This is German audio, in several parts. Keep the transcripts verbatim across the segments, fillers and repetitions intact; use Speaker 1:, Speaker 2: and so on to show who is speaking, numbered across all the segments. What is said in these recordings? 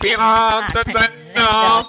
Speaker 1: Piratensender.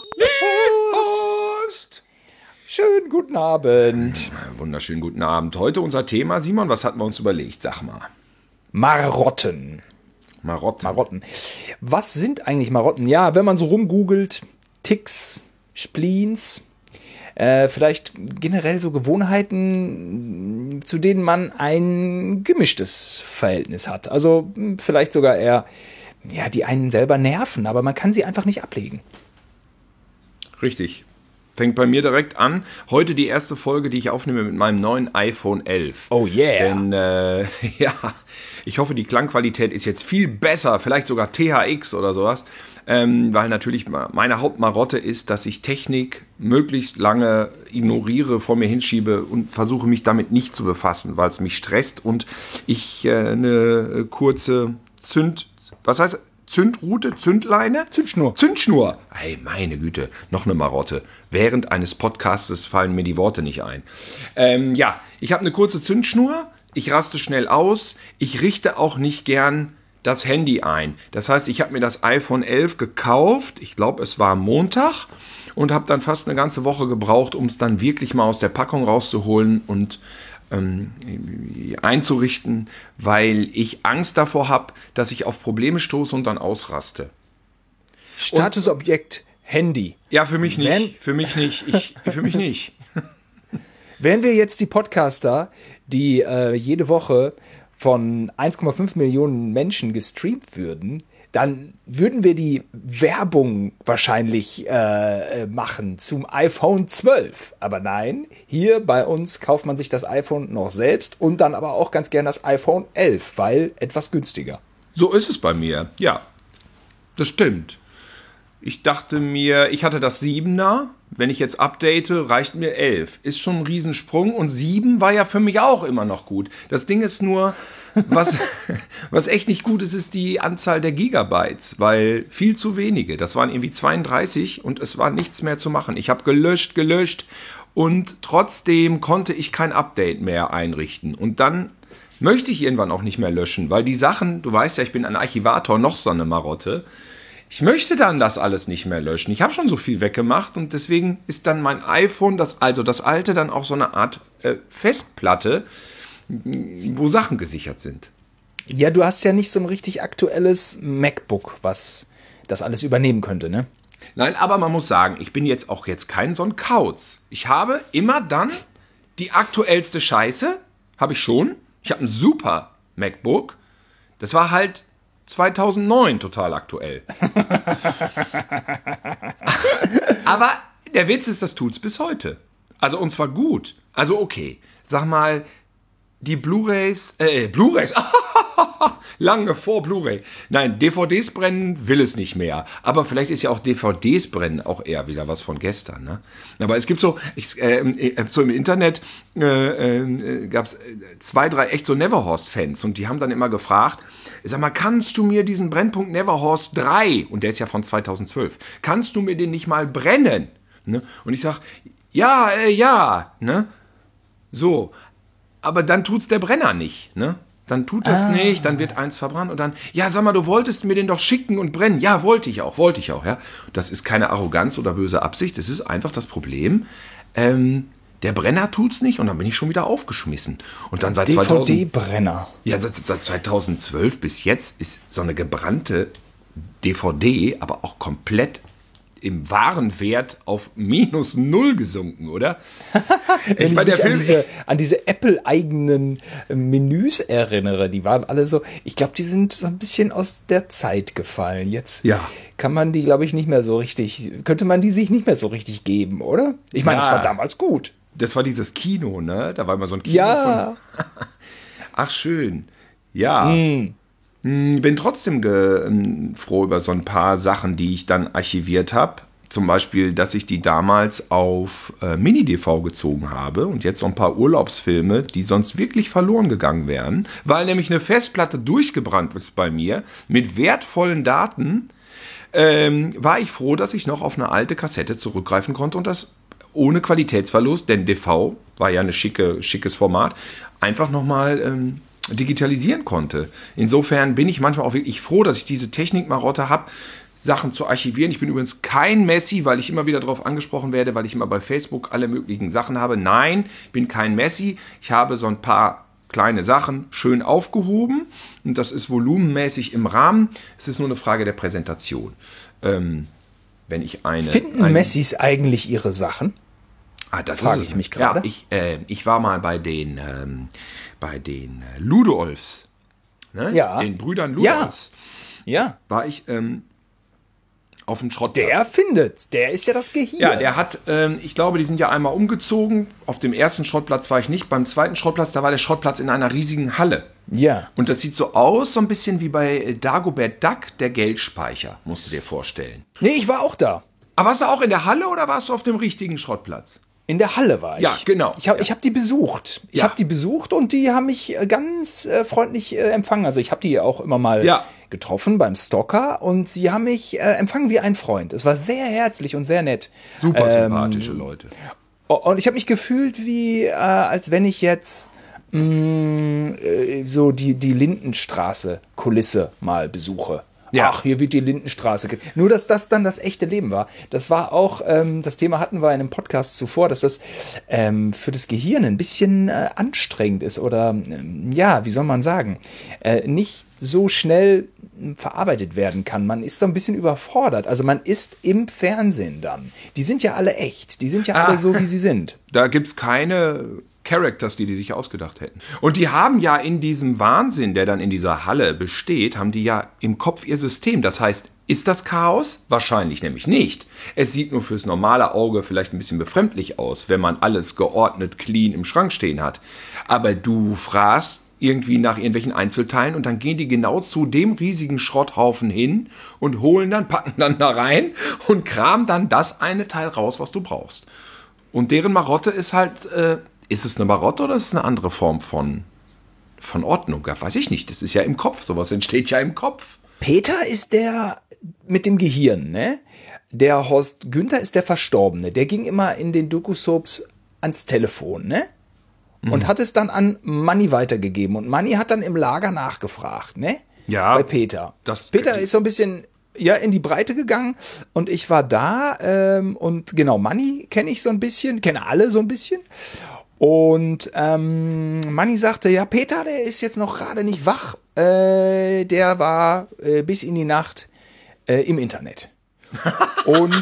Speaker 2: Prost. Schönen guten Abend.
Speaker 1: Wunderschönen guten Abend. Heute unser Thema. Simon, was hatten wir uns überlegt? Sag mal.
Speaker 2: Marotten.
Speaker 1: Marotten.
Speaker 2: Marotten. Was sind eigentlich Marotten? Ja, wenn man so rumgoogelt, Ticks, Spleens, äh, vielleicht generell so Gewohnheiten, zu denen man ein gemischtes Verhältnis hat. Also vielleicht sogar eher, ja, die einen selber nerven, aber man kann sie einfach nicht ablegen.
Speaker 1: Richtig. Fängt bei mir direkt an. Heute die erste Folge, die ich aufnehme mit meinem neuen iPhone elf.
Speaker 2: Oh yeah.
Speaker 1: Denn, äh, ja, ich hoffe, die Klangqualität ist jetzt viel besser, vielleicht sogar T H X oder sowas. Ähm, weil natürlich meine Hauptmarotte ist, dass ich Technik möglichst lange ignoriere, vor mir hinschiebe und versuche mich damit nicht zu befassen, weil es mich stresst und ich äh, eine kurze Zünd... Was heißt Zündrute, Zündleine?
Speaker 2: Zündschnur.
Speaker 1: Zündschnur. Hey, meine Güte, noch eine Marotte. Während eines Podcastes fallen mir die Worte nicht ein. Ähm, ja, ich habe eine kurze Zündschnur. Ich raste schnell aus. Ich richte auch nicht gern das Handy ein. Das heißt, ich habe mir das iPhone elf gekauft. Ich glaube, es war Montag. Und habe dann fast eine ganze Woche gebraucht, um es dann wirklich mal aus der Packung rauszuholen und ähm, einzurichten, weil ich Angst davor habe, dass ich auf Probleme stoße und dann ausraste.
Speaker 2: Statusobjekt Handy.
Speaker 1: Ja, für mich nicht.
Speaker 2: Wenn,
Speaker 1: für mich nicht. Ich, für mich nicht.
Speaker 2: Wären wir jetzt die Podcaster, die äh, jede Woche von eins Komma fünf Millionen Menschen gestreamt würden, dann würden wir die Werbung wahrscheinlich äh, machen zum iPhone zwölf. Aber nein, hier bei uns kauft man sich das iPhone noch selbst und dann aber auch ganz gern das iPhone elf, weil etwas günstiger.
Speaker 1: So ist es bei mir, ja. Das stimmt. Ich dachte mir, ich hatte das siebener. Wenn ich jetzt update, reicht mir elf. Ist schon ein Riesensprung. Und sieben war ja für mich auch immer noch gut. Das Ding ist nur, was, was echt nicht gut ist, ist die Anzahl der Gigabytes. Weil viel zu wenige. Das waren irgendwie zweiunddreißig und es war nichts mehr zu machen. Ich habe gelöscht, gelöscht. Und trotzdem konnte ich kein Update mehr einrichten. Und dann möchte ich irgendwann auch nicht mehr löschen. Weil die Sachen, du weißt ja, ich bin ein Archivator, noch so eine Marotte. Ich möchte dann das alles nicht mehr löschen. Ich habe schon so viel weggemacht und deswegen ist dann mein iPhone, das, also das alte, dann auch so eine Art äh, Festplatte, wo Sachen gesichert sind.
Speaker 2: Ja, du hast ja nicht so ein richtig aktuelles MacBook, was das alles übernehmen könnte, ne?
Speaker 1: Nein, aber man muss sagen, ich bin jetzt auch jetzt kein so ein Kauz. Ich habe immer dann die aktuellste Scheiße, habe ich schon. Ich habe ein super MacBook. Das war halt zweitausendneun total aktuell. Aber der Witz ist, das tut's bis heute. Also und zwar gut. Also okay, sag mal, die Blu-rays, äh, Blu-rays, lange vor Blu-ray. Nein, D V Ds brennen will es nicht mehr. Aber vielleicht ist ja auch D V Ds brennen auch eher wieder was von gestern. Ne? Aber es gibt so, ich, äh, so im Internet äh, äh, gab es zwei, drei echt so Neverhorst-Fans und die haben dann immer gefragt, sag mal, kannst du mir diesen Brennpunkt Neverhorst drei, und der ist ja von zweitausendzwölf, kannst du mir den nicht mal brennen? Ne? Und ich sag, ja, äh, ja, ne? So, aber dann tut's der Brenner nicht, ne? Dann tut das ah. nicht, dann wird eins verbrannt und dann, ja, sag mal, du wolltest mir den doch schicken und brennen. Ja, wollte ich auch, wollte ich auch, ja. Das ist keine Arroganz oder böse Absicht, das ist einfach das Problem, ähm, der Brenner tut's nicht und dann bin ich schon wieder aufgeschmissen. Und dann seit
Speaker 2: D V
Speaker 1: zweitausend
Speaker 2: D-Brenner.
Speaker 1: Ja, seit, seit zweitausendzwölf bis jetzt ist so eine gebrannte D V D aber auch komplett im wahren Wert auf minus null gesunken, oder?
Speaker 2: Wenn ich, ich mich an diese, an diese Apple-eigenen Menüs erinnere, die waren alle so, ich glaube, die sind so ein bisschen aus der Zeit gefallen. Jetzt
Speaker 1: ja.
Speaker 2: kann man die, glaube ich, nicht mehr so richtig, könnte man die sich nicht mehr so richtig geben, oder? Ich meine, ja. Das war damals gut.
Speaker 1: Das war dieses Kino, ne? Da war immer so ein Kino
Speaker 2: ja.
Speaker 1: von... Ach, schön. Ja.
Speaker 2: Mm.
Speaker 1: Bin trotzdem ge- froh über so ein paar Sachen, die ich dann archiviert habe. Zum Beispiel, dass ich die damals auf äh, Mini-D V gezogen habe und jetzt so ein paar Urlaubsfilme, die sonst wirklich verloren gegangen wären, weil nämlich eine Festplatte durchgebrannt ist bei mir mit wertvollen Daten, ähm, war ich froh, dass ich noch auf eine alte Kassette zurückgreifen konnte und das ohne Qualitätsverlust, denn D V war ja ein schicke, schickes Format, einfach nochmal ähm, digitalisieren konnte. Insofern bin ich manchmal auch wirklich froh, dass ich diese Technikmarotte habe, Sachen zu archivieren. Ich bin übrigens kein Messi, weil ich immer wieder darauf angesprochen werde, weil ich immer bei Facebook alle möglichen Sachen habe. Nein, ich bin kein Messi. Ich habe so ein paar kleine Sachen schön aufgehoben und das ist volumenmäßig im Rahmen. Es ist nur eine Frage der Präsentation. Ähm, wenn ich eine...
Speaker 2: Finden
Speaker 1: eine,
Speaker 2: Messis eigentlich ihre Sachen?
Speaker 1: Ah, das
Speaker 2: Frage
Speaker 1: ist
Speaker 2: ich mich gerade.
Speaker 1: Ja, ich, äh, ich war mal bei den, ähm, bei den äh, Ludolfs, ne?
Speaker 2: Ja.
Speaker 1: Den Brüdern Ludolfs.
Speaker 2: Ja.
Speaker 1: War ich ähm, auf dem Schrottplatz.
Speaker 2: Der findet's. Der ist ja das Gehirn.
Speaker 1: Ja, der hat, ähm, ich glaube, die sind ja einmal umgezogen. Auf dem ersten Schrottplatz war ich nicht. Beim zweiten Schrottplatz, da war der Schrottplatz in einer riesigen Halle.
Speaker 2: Ja.
Speaker 1: Und das sieht so aus, so ein bisschen wie bei Dagobert Duck, der Geldspeicher, musst du dir vorstellen.
Speaker 2: Nee, ich war auch da.
Speaker 1: Aber warst du auch in der Halle oder warst du auf dem richtigen Schrottplatz?
Speaker 2: In der Halle war ich.
Speaker 1: Ja, genau.
Speaker 2: Ich habe
Speaker 1: ja.
Speaker 2: ich hab die besucht. Ich
Speaker 1: Ja.
Speaker 2: habe die besucht und die haben mich äh, ganz äh, freundlich äh, empfangen. Also ich habe die auch immer mal
Speaker 1: Ja.
Speaker 2: getroffen beim Stalker und sie haben mich äh, empfangen wie ein Freund. Es war sehr herzlich und sehr nett.
Speaker 1: Super
Speaker 2: Ähm,
Speaker 1: sympathische Leute.
Speaker 2: Und ich habe mich gefühlt wie, äh, als wenn ich jetzt mh, äh, so die, die Lindenstraße-Kulisse mal besuche.
Speaker 1: Ja.
Speaker 2: Ach, hier wird die Lindenstraße. ge- Nur, dass das dann das echte Leben war. Das war auch, ähm, das Thema hatten wir in einem Podcast zuvor, dass das ähm, für das Gehirn ein bisschen äh, anstrengend ist oder, ähm, ja, wie soll man sagen, äh, nicht so schnell äh, verarbeitet werden kann. Man ist so ein bisschen überfordert. Also man ist im Fernsehen dann. Die sind ja alle echt. Die sind ja alle
Speaker 1: Ah.
Speaker 2: so, wie sie sind.
Speaker 1: Da gibt es keine Characters, die die sich ausgedacht hätten. Und die haben ja in diesem Wahnsinn, der dann in dieser Halle besteht, haben die ja im Kopf ihr System. Das heißt, ist das Chaos? Wahrscheinlich nämlich nicht. Es sieht nur fürs normale Auge vielleicht ein bisschen befremdlich aus, wenn man alles geordnet, clean im Schrank stehen hat. Aber du fragst irgendwie nach irgendwelchen Einzelteilen und dann gehen die genau zu dem riesigen Schrotthaufen hin und holen dann, packen dann da rein und kramen dann das eine Teil raus, was du brauchst. Und deren Marotte ist halt, äh, ist es eine Marotte oder ist es eine andere Form von, von Ordnung? Ja, weiß ich nicht. Das ist ja im Kopf. Sowas entsteht ja im Kopf.
Speaker 2: Peter ist der mit dem Gehirn, ne? Der Horst Günther ist der Verstorbene. Der ging immer in den Doku-Soaps ans Telefon, ne? Und hat es dann an Manni weitergegeben. Und Manni hat dann im Lager nachgefragt, ne?
Speaker 1: Ja,
Speaker 2: Bei Peter.
Speaker 1: das-
Speaker 2: Peter ist so ein bisschen, ja, in die Breite gegangen. Und ich war da. Ähm, und genau, Manni kenne ich so ein bisschen, kenne alle so ein bisschen. Und ähm, Manni sagte, ja, Peter, der ist jetzt noch gerade nicht wach. Äh, der war äh, bis in die Nacht äh, im Internet. Und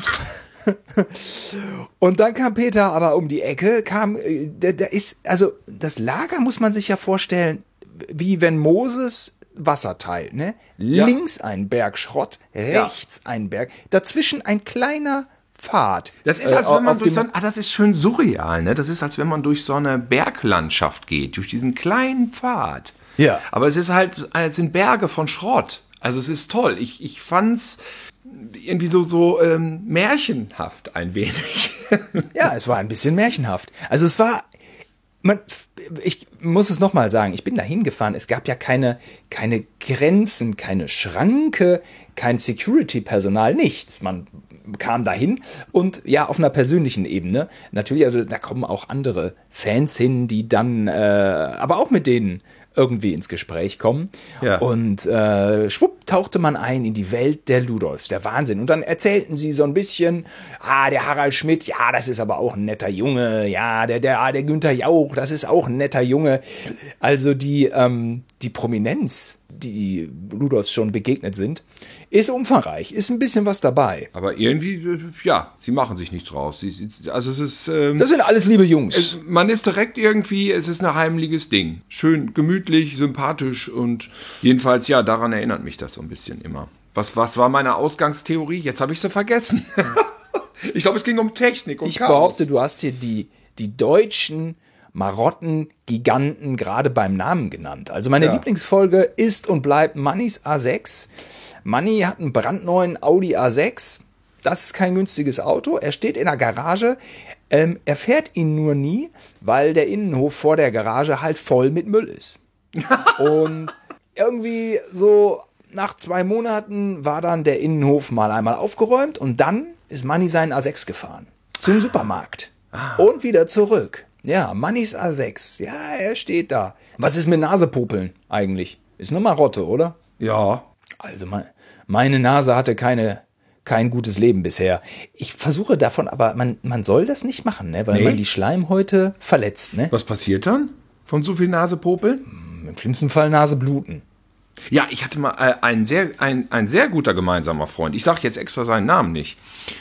Speaker 2: und dann kam Peter aber um die Ecke, kam, äh, der, der ist, also das Lager muss man sich ja vorstellen, wie wenn Moses Wasser teilt, ne?
Speaker 1: Ja.
Speaker 2: Links ein Berg Schrott, rechts ein Berg, dazwischen ein kleiner Pfad.
Speaker 1: Das ist,
Speaker 2: Äh,
Speaker 1: als wenn man
Speaker 2: auf
Speaker 1: durch
Speaker 2: dem-
Speaker 1: so ein, ah, das ist schön surreal, ne? Das ist, als wenn man durch so eine Berglandschaft geht, durch diesen kleinen Pfad.
Speaker 2: Ja.
Speaker 1: Aber es ist halt, es sind Berge von Schrott. Also es ist toll. Ich, ich fand's irgendwie so, so ähm, märchenhaft ein wenig.
Speaker 2: Ja, es war ein bisschen märchenhaft. Also es war, man, ich muss es nochmal sagen, ich bin da hingefahren, es gab ja keine, keine Grenzen, keine Schranke, kein Security-Personal, nichts. Man kam dahin und ja, auf einer persönlichen Ebene. Natürlich, also da kommen auch andere Fans hin, die dann, äh, aber auch mit denen irgendwie ins Gespräch kommen.
Speaker 1: Ja.
Speaker 2: Und äh, schwupp tauchte man ein in die Welt der Ludolfs, der Wahnsinn. Und dann erzählten sie so ein bisschen, ah, der Harald Schmidt, ja, das ist aber auch ein netter Junge, ja, der, der, ah, der Günther Jauch, das ist auch ein netter Junge. Also die, ähm, die Prominenz, die Ludolfs schon begegnet sind, ist umfangreich, ist ein bisschen was dabei.
Speaker 1: Aber irgendwie, äh, ja, sie machen sich nichts draus. Sie, sie, also es ist, ähm,
Speaker 2: Das sind alles liebe Jungs.
Speaker 1: man ist direkt irgendwie, es ist ein heimliches Ding. Schön, gemütlich, sympathisch und jedenfalls, ja, daran erinnert mich das so ein bisschen immer. Was, was war meine Ausgangstheorie? Jetzt habe ich sie vergessen. Ich glaube, es ging um Technik und
Speaker 2: Ich
Speaker 1: Chaos.
Speaker 2: behaupte, du hast hier die, die deutschen Marotten-Giganten gerade beim Namen genannt. Also meine
Speaker 1: Ja.
Speaker 2: Lieblingsfolge ist und bleibt Mannys A sechs. Manni hat einen brandneuen Audi A sechs. Das ist kein günstiges Auto. Er steht in der Garage. Ähm, er fährt ihn nur nie, weil der Innenhof vor der Garage halt voll mit Müll ist. Und irgendwie so nach zwei Monaten war dann der Innenhof mal einmal aufgeräumt und dann ist Manni seinen A sechs gefahren. Zum Supermarkt. Und wieder zurück. Ja, Mannis A sechs. Ja, er steht da. Was ist mit Nasepopeln eigentlich? Ist nur Marotte, oder?
Speaker 1: Ja.
Speaker 2: Also mein, meine Nase hatte keine, kein gutes Leben bisher. Ich versuche davon, aber man, man soll das nicht machen, ne? Weil
Speaker 1: Nee?
Speaker 2: man die Schleimhäute verletzt. Ne?
Speaker 1: Was passiert dann? Von so viel Nasepopeln?
Speaker 2: Im schlimmsten Fall Nase bluten.
Speaker 1: Ja, ich hatte mal äh, einen sehr, ein, ein sehr guter gemeinsamer Freund. Ich sage jetzt extra seinen Namen nicht.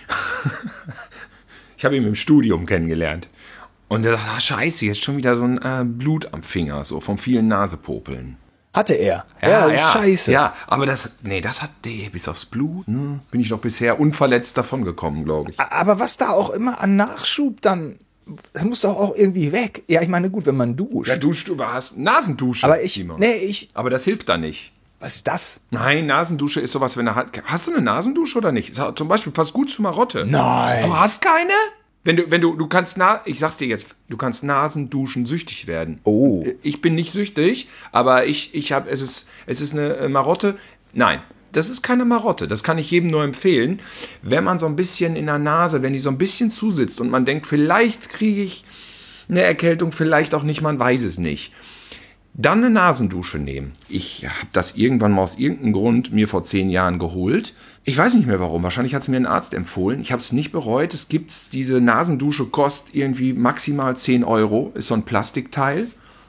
Speaker 1: Ich habe ihn im Studium kennengelernt. Und er dachte, ah, scheiße, jetzt schon wieder so ein äh, Blut am Finger, so von vielen Nasepopeln.
Speaker 2: Hatte er. Ja, das ist scheiße.
Speaker 1: Ja, aber das, nee, das hat, nee, bis aufs Blut, ne, bin ich noch bisher unverletzt davon gekommen, glaube ich.
Speaker 2: Aber was da auch immer an Nachschub dann, das muss doch auch irgendwie weg. Ja, ich meine, gut, wenn man duscht.
Speaker 1: Ja, duschst du, hast Nasendusche.
Speaker 2: aber ich,
Speaker 1: Simon.
Speaker 2: nee, ich,
Speaker 1: Aber das hilft da nicht.
Speaker 2: was ist das?
Speaker 1: Nein, Nasendusche ist sowas, wenn er hat. Hast du eine Nasendusche oder nicht? Zum Beispiel, passt gut zu Marotte.
Speaker 2: Nein.
Speaker 1: Du hast keine? Wenn du, wenn du, du kannst, na, ich sag's dir jetzt, du kannst Nasenduschen süchtig werden.
Speaker 2: Oh.
Speaker 1: Ich bin nicht süchtig, aber ich, ich habe, es ist, es ist eine Marotte. Nein, das ist keine Marotte. Das kann ich jedem nur empfehlen. Wenn man so ein bisschen in der Nase, wenn die so ein bisschen zusitzt und man denkt, vielleicht kriege ich eine Erkältung, vielleicht auch nicht, man weiß es nicht. Dann eine Nasendusche nehmen. Ich habe das irgendwann mal aus irgendeinem Grund mir vor zehn Jahren geholt. Ich weiß nicht mehr warum. Wahrscheinlich hat es mir ein Arzt empfohlen. Ich habe es nicht bereut. Es gibt's, diese Nasendusche kostet irgendwie maximal zehn Euro. Ist so ein Plastikteil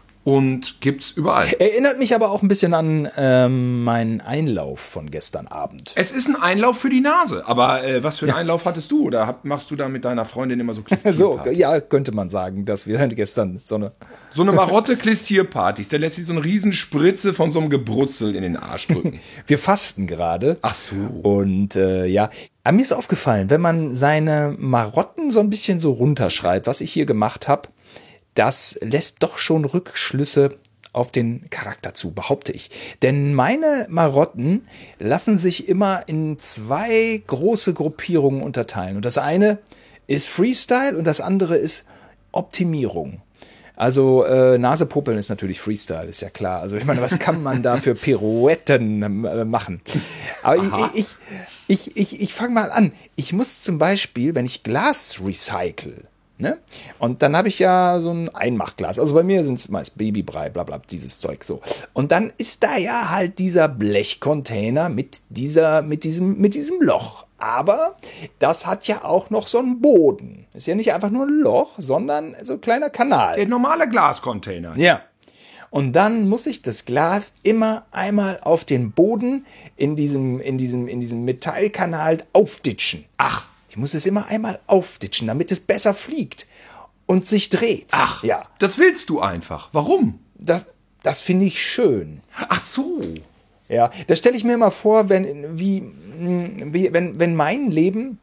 Speaker 1: und gibt's überall.
Speaker 2: Erinnert mich aber auch ein bisschen an ähm, meinen Einlauf von gestern Abend.
Speaker 1: Es ist ein Einlauf für die Nase. Aber äh, was für einen Einlauf hattest du? Oder hab, machst du da mit deiner Freundin immer so
Speaker 2: So,
Speaker 1: Klistierpartys?
Speaker 2: ja, könnte man sagen, dass wir gestern so eine.
Speaker 1: So eine Marotte Klistierpartys. Der lässt sich so eine riesen Spritze von so einem Gebrutzel in den Arsch drücken.
Speaker 2: Wir fasten gerade.
Speaker 1: Ach so.
Speaker 2: Und äh, ja, aber mir ist aufgefallen, wenn man seine Marotten so ein bisschen so runterschreibt, was ich hier gemacht habe, das lässt doch schon Rückschlüsse auf den Charakter zu, behaupte ich. Denn meine Marotten lassen sich immer in zwei große Gruppierungen unterteilen. Und das eine ist Freestyle und das andere ist Optimierung. Also äh, Nasepopeln ist natürlich Freestyle, ist ja klar. Also ich meine, was kann man da für Pirouetten äh, machen? Aber ich, ich, ich, ich, ich fange mal an. Ich muss zum Beispiel, wenn ich Glas recycle, ne? Und dann habe ich ja so ein Einmachglas. Also bei mir sind es meist Babybrei, bla bla, dieses Zeug so. Und dann ist da ja halt dieser Blechcontainer mit dieser, mit diesem, mit diesem Loch. Aber das hat ja auch noch so einen Boden. Ist ja nicht einfach nur ein Loch, sondern so ein kleiner Kanal.
Speaker 1: Der normale Glascontainer.
Speaker 2: Ja. Und dann muss ich das Glas immer einmal auf den Boden in diesem, in diesem, in diesem Metallkanal aufditschen.
Speaker 1: Ach.
Speaker 2: Ich muss es immer einmal aufditschen, damit es besser fliegt und sich dreht.
Speaker 1: Ach,
Speaker 2: ja.
Speaker 1: Das willst du einfach. Warum?
Speaker 2: Das, das finde ich schön.
Speaker 1: Ach so.
Speaker 2: Ja, das stelle ich mir immer vor, wenn, wie, wie, wenn, wenn mein Leben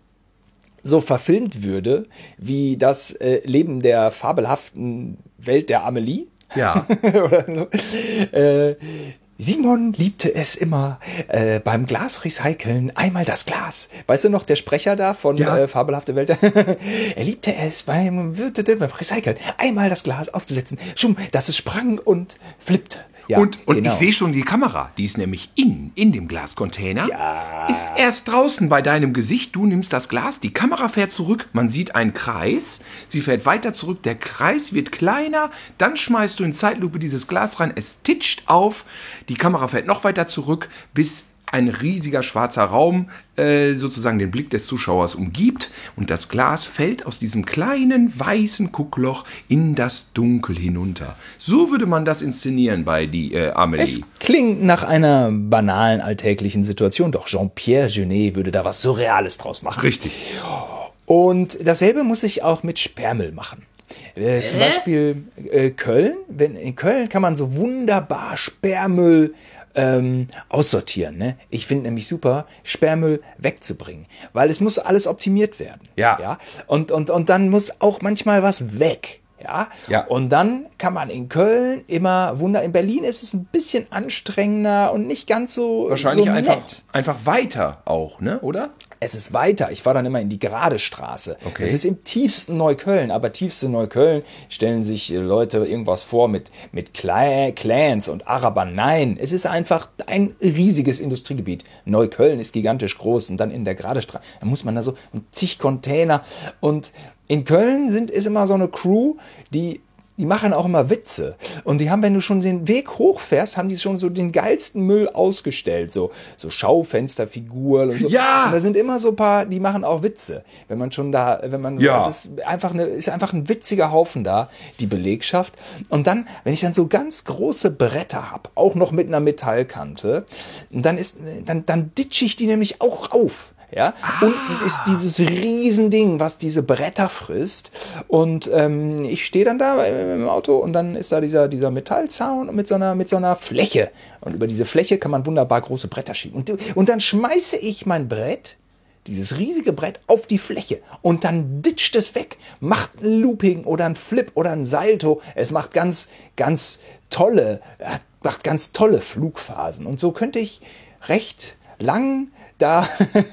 Speaker 2: so verfilmt würde, wie das äh, Leben der fabelhaften Welt der Amelie.
Speaker 1: Ja.
Speaker 2: Oder so. äh, Simon liebte es immer äh, beim Glasrecyceln einmal das Glas. Weißt du noch, der Sprecher da von
Speaker 1: Ja.
Speaker 2: äh, Fabelhafte Welt? Er liebte es beim, beim Recyceln einmal das Glas aufzusetzen, schum, dass es sprang und flippte. Ja,
Speaker 1: und und
Speaker 2: genau.
Speaker 1: ich sehe schon die Kamera, die ist nämlich in, in dem Glascontainer.
Speaker 2: Ja.
Speaker 1: Ist erst draußen bei deinem Gesicht, du nimmst das Glas, die Kamera fährt zurück, man sieht einen Kreis, sie fährt weiter zurück, der Kreis wird kleiner, dann schmeißt du in Zeitlupe dieses Glas rein, es titscht auf, die Kamera fährt noch weiter zurück, bis ein riesiger schwarzer Raum äh, sozusagen den Blick des Zuschauers umgibt und das Glas fällt aus diesem kleinen weißen Guckloch in das Dunkel hinunter. So würde man das inszenieren bei die äh, Amelie.
Speaker 2: Es klingt nach einer banalen alltäglichen Situation, doch Jean-Pierre Jeunet würde da was Surreales draus machen.
Speaker 1: Richtig.
Speaker 2: Und dasselbe muss ich auch mit Sperrmüll machen. Äh, zum Beispiel äh, Köln. Wenn, in Köln kann man so wunderbar Sperrmüll ähm, aussortieren. Ne? Ich finde nämlich super, Sperrmüll wegzubringen, weil es muss alles optimiert werden.
Speaker 1: Ja.
Speaker 2: Ja? Und, und, und dann muss auch manchmal was weg. Ja?
Speaker 1: Ja.
Speaker 2: Und dann kann man in Köln immer wunder. In Berlin ist es ein bisschen anstrengender und nicht ganz so
Speaker 1: Wahrscheinlich
Speaker 2: so
Speaker 1: einfach,
Speaker 2: nett.
Speaker 1: einfach weiter auch, ne? Oder?
Speaker 2: Es ist weiter. Ich fahre dann immer in die gerade Straße.
Speaker 1: Okay.
Speaker 2: Es ist im tiefsten Neukölln, aber tiefste Neukölln stellen sich Leute irgendwas vor mit, mit Cla- Clans und Arabern. Nein, es ist einfach ein riesiges Industriegebiet. Neukölln ist gigantisch groß und dann in der gerade Straße, da muss man da so zig Container. Und in Köln sind, ist immer so eine Crew, die Die machen auch immer Witze. Und die haben, wenn du schon den Weg hochfährst, haben die schon so den geilsten Müll ausgestellt. So, so Schaufensterfiguren und so.
Speaker 1: Ja!
Speaker 2: Und da sind immer so ein paar, die machen auch Witze. Wenn man schon da, wenn man,
Speaker 1: Ja.
Speaker 2: es ist einfach eine, ist einfach ein witziger Haufen da, die Belegschaft. Und dann, wenn ich dann so ganz große Bretter habe, auch noch mit einer Metallkante, dann ist, dann, dann ditche ich die nämlich auch auf. Ja, ah. Unten ist dieses Riesending, was diese Bretter frisst. Und ähm, ich stehe dann da im Auto und dann ist da dieser, dieser Metallzaun mit so, einer, mit so einer Fläche. Und über diese Fläche kann man wunderbar große Bretter schieben. Und, und dann schmeiße ich mein Brett, dieses riesige Brett, auf die Fläche. Und dann ditcht es weg. Macht ein Looping oder ein Flip oder ein Salto. Es macht ganz, ganz tolle, macht ganz tolle Flugphasen. Und so könnte ich recht lang da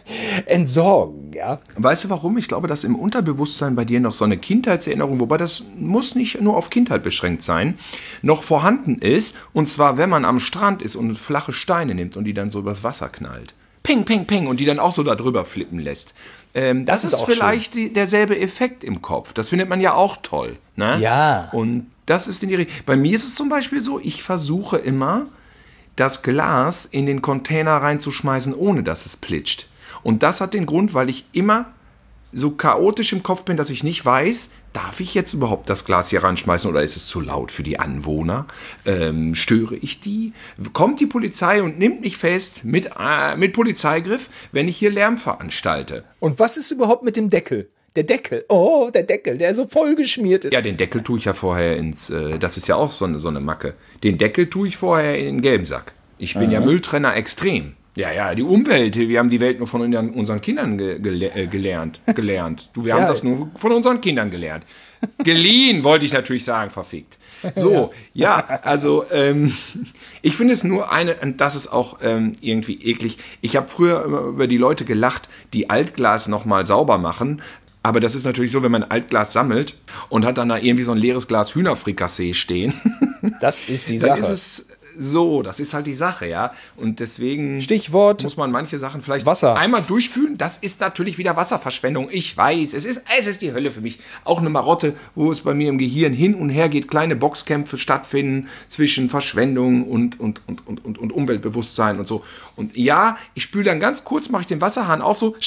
Speaker 2: entsorgen, ja.
Speaker 1: Weißt du warum? Ich glaube, dass im Unterbewusstsein bei dir noch so eine Kindheitserinnerung, wobei das muss nicht nur auf Kindheit beschränkt sein, noch vorhanden ist. Und zwar, wenn man am Strand ist und flache Steine nimmt und die dann so übers Wasser knallt. Ping, ping, ping. Und die dann auch so da drüber flippen lässt. Ähm, das, das ist, ist vielleicht die, derselbe Effekt im Kopf. Das findet man ja auch toll. Ne?
Speaker 2: Ja.
Speaker 1: Und das ist in die Richtung. Bei mir ist es zum Beispiel so, ich versuche immer, das Glas in den Container reinzuschmeißen, ohne dass es plitscht. Und das hat den Grund, weil ich immer so chaotisch im Kopf bin, dass ich nicht weiß, darf ich jetzt überhaupt das Glas hier reinschmeißen oder ist es zu laut für die Anwohner? Ähm, störe ich die? Kommt die Polizei und nimmt mich fest mit, äh, mit Polizeigriff, wenn ich hier Lärm veranstalte?
Speaker 2: Und was ist überhaupt mit dem Deckel? Der Deckel, oh, der Deckel, der so voll geschmiert ist.
Speaker 1: Ja, den Deckel tue ich ja vorher ins, äh, das ist ja auch so eine, so eine Macke. Den Deckel tue ich vorher in den gelben Sack. Ich bin Aha. ja Mülltrenner extrem. Ja, ja, die Umwelt, wir haben die Welt nur von unseren Kindern ge- gele- äh, gelernt. gelernt. Du, wir haben ja. das nur von unseren Kindern gelernt. Geliehen, wollte ich natürlich sagen, verfickt. So, ja, ja also ähm, ich finde es nur eine, und das ist auch ähm, irgendwie eklig. Ich habe früher immer über die Leute gelacht, die Altglas nochmal sauber machen. Aber das ist natürlich so, wenn man Altglas sammelt und hat dann da irgendwie so ein leeres Glas Hühnerfrikassee stehen.
Speaker 2: Das ist die
Speaker 1: dann
Speaker 2: Sache.
Speaker 1: Ist es so, das ist halt die Sache, ja. Und deswegen
Speaker 2: Stichwort
Speaker 1: muss man manche Sachen vielleicht
Speaker 2: Wasser.
Speaker 1: einmal durchfühlen. Das ist natürlich wieder Wasserverschwendung. Ich weiß, es ist, es ist die Hölle für mich. Auch eine Marotte, wo es bei mir im Gehirn hin und her geht, kleine Boxkämpfe stattfinden zwischen Verschwendung und, und, und, und, und, und Umweltbewusstsein und so. Und ja, ich spüle dann ganz kurz, mache ich den Wasserhahn auf, so,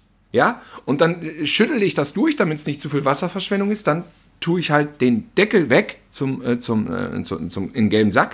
Speaker 1: ja, und dann schüttle ich das durch, damit es nicht zu viel Wasserverschwendung ist. Dann tue ich halt den Deckel weg zum, äh, zum, äh, zum, zum, in den gelben Sack.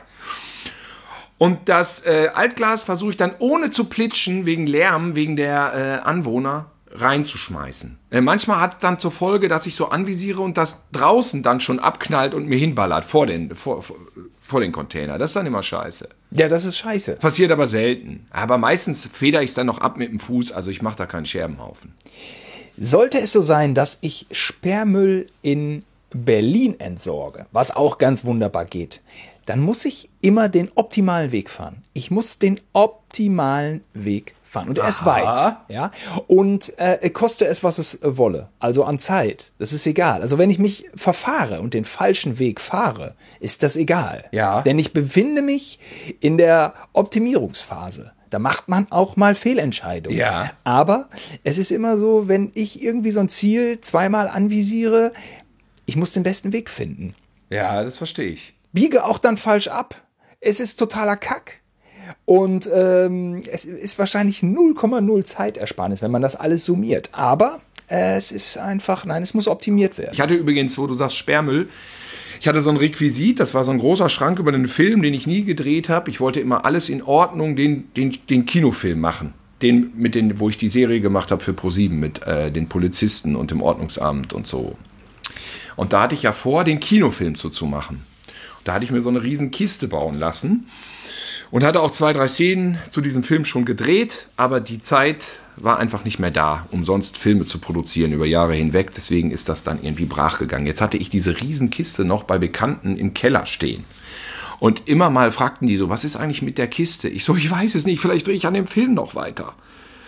Speaker 1: Und das äh, Altglas versuche ich dann ohne zu plitschen, wegen Lärm, wegen der äh, Anwohner, reinzuschmeißen. Äh, manchmal hat es dann zur Folge, dass ich so anvisiere und das draußen dann schon abknallt und mir hinballert vor den, vor, vor, vor den Container. Das ist dann immer scheiße.
Speaker 2: Ja, das ist scheiße.
Speaker 1: Passiert aber selten. Aber meistens feder ich es dann noch ab mit dem Fuß, also ich mache da keinen Scherbenhaufen.
Speaker 2: Sollte es so sein, dass ich Sperrmüll in Berlin entsorge, was auch ganz wunderbar geht, dann muss ich immer den optimalen Weg fahren. Ich muss den optimalen Weg fahren. Und er ist weit. Ja? Und äh, koste es, was es äh, wolle. Also an Zeit. Das ist egal. Also wenn ich mich verfahre und den falschen Weg fahre, ist das egal.
Speaker 1: Ja.
Speaker 2: Denn ich befinde mich in der Optimierungsphase. Da macht man auch mal Fehlentscheidungen.
Speaker 1: Ja.
Speaker 2: Aber es ist immer so, wenn ich irgendwie so ein Ziel zweimal anvisiere, ich muss den besten Weg finden.
Speaker 1: Ja, das verstehe ich.
Speaker 2: Biege auch dann falsch ab. Es ist totaler Kack. Und ähm, es ist wahrscheinlich null Komma null Zeitersparnis, wenn man das alles summiert. Aber äh, es ist einfach, nein, es muss optimiert werden.
Speaker 1: Ich hatte übrigens, wo du sagst Sperrmüll, ich hatte so ein Requisit, das war so ein großer Schrank über einen Film, den ich nie gedreht habe. Ich wollte immer alles in Ordnung, den, den, den Kinofilm machen. Den, mit den, wo ich die Serie gemacht habe für ProSieben mit äh, den Polizisten und dem Ordnungsamt und so. Und da hatte ich ja vor, den Kinofilm so zu machen. Da hatte ich mir so eine riesen Kiste bauen lassen und hatte auch zwei, drei Szenen zu diesem Film schon gedreht, aber die Zeit war einfach nicht mehr da, um sonst Filme zu produzieren über Jahre hinweg. Deswegen ist das dann irgendwie brach gegangen. Jetzt hatte ich diese riesen Kiste noch bei Bekannten im Keller stehen. Und immer mal fragten die so, was ist eigentlich mit der Kiste? Ich so, ich weiß es nicht, vielleicht drehe ich an dem Film noch weiter.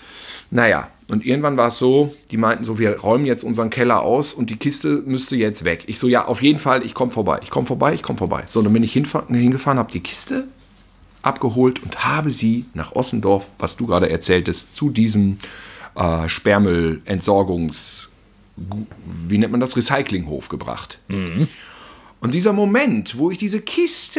Speaker 1: Naja, und irgendwann war es so, die meinten so, wir räumen jetzt unseren Keller aus und die Kiste müsste jetzt weg. Ich so, ja, auf jeden Fall, ich komme vorbei, ich komme vorbei, ich komme vorbei. So, dann bin ich hingefahren, habe die Kiste abgeholt und habe sie nach Ossendorf, was du gerade erzähltest, zu diesem äh, Sperrmüllentsorgungs, wie nennt man das, Recyclinghof gebracht. Mhm. Und dieser Moment, wo ich diese Kiste